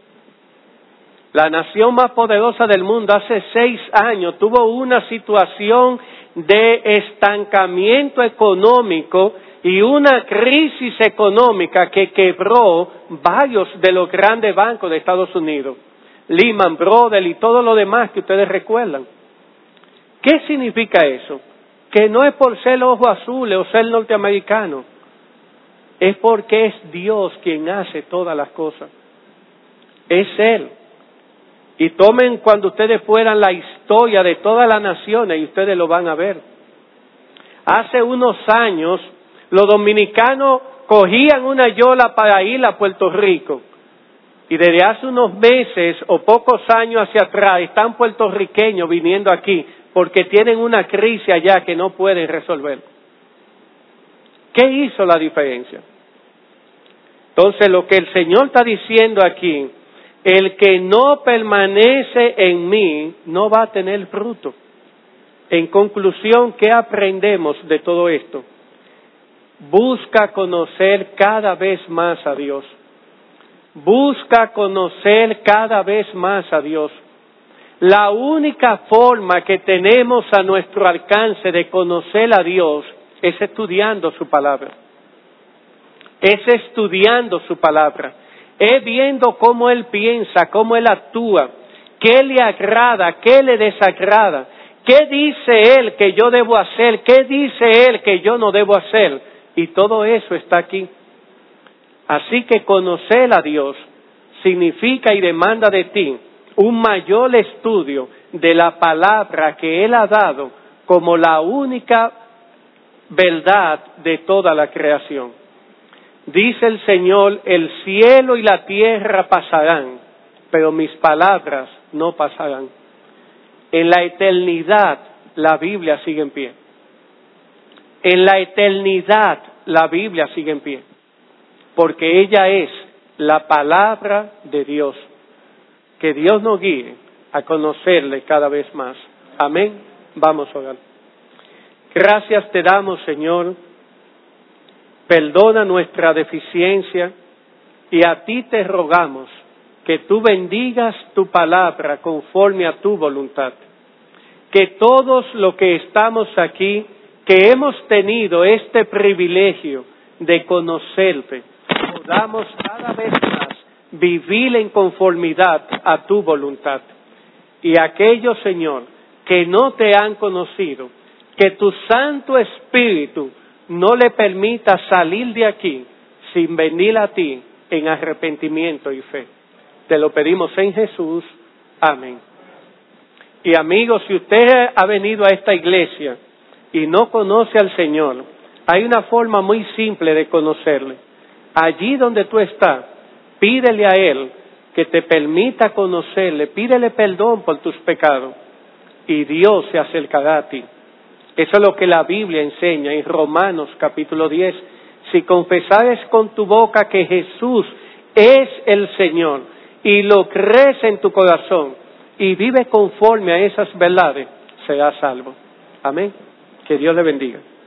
La nación más poderosa del mundo hace seis años tuvo una situación de estancamiento económico y una crisis económica que quebró varios de los grandes bancos de Estados Unidos. Lehman Brothers y todo lo demás que ustedes recuerdan. ¿Qué significa eso? Que no es por ser ojos azules o ser norteamericano. Es porque es Dios quien hace todas las cosas. Es Él. Y tomen cuando ustedes puedan la historia de todas las naciones y ustedes lo van a ver. Hace unos años, los dominicanos cogían una yola para ir a Puerto Rico. Y desde hace unos meses o pocos años hacia atrás están puertorriqueños viniendo aquí porque tienen una crisis allá que no pueden resolver. ¿Qué hizo la diferencia? Entonces, lo que el Señor está diciendo aquí, el que no permanece en mí no va a tener fruto. En conclusión, ¿qué aprendemos de todo esto? Busca conocer cada vez más a Dios. Busca conocer cada vez más a Dios. La única forma que tenemos a nuestro alcance de conocer a Dios es estudiando su palabra. Es estudiando su palabra. Es viendo cómo Él piensa, cómo Él actúa, qué le agrada, qué le desagrada, qué dice Él que yo debo hacer, qué dice Él que yo no debo hacer. Y todo eso está aquí. Así que conocer a Dios significa y demanda de ti un mayor estudio de la palabra que Él ha dado como la única verdad de toda la creación. Dice el Señor, el cielo y la tierra pasarán, pero mis palabras no pasarán. En la eternidad la Biblia sigue en pie. En la eternidad la Biblia sigue en pie, porque ella es la palabra de Dios. Que Dios nos guíe a conocerle cada vez más. Amén. Vamos a orar. Gracias te damos, Señor. Perdona nuestra deficiencia y a ti te rogamos que tú bendigas tu palabra conforme a tu voluntad. Que todos los que estamos aquí, que hemos tenido este privilegio de conocerte, podamos cada vez más vivir en conformidad a tu voluntad. Y aquellos, Señor, que no te han conocido, que tu Santo Espíritu no le permita salir de aquí sin venir a ti en arrepentimiento y fe. Te lo pedimos en Jesús. Amén. Y amigos, si usted ha venido a esta iglesia y no conoce al Señor, hay una forma muy simple de conocerle. Allí donde tú estás, pídele a Él que te permita conocerle, pídele perdón por tus pecados y Dios se acercará a ti. Eso es lo que la Biblia enseña en Romanos capítulo diez. Si confesares con tu boca que Jesús es el Señor y lo crees en tu corazón y vives conforme a esas verdades, serás salvo. Amén. Que Dios le bendiga.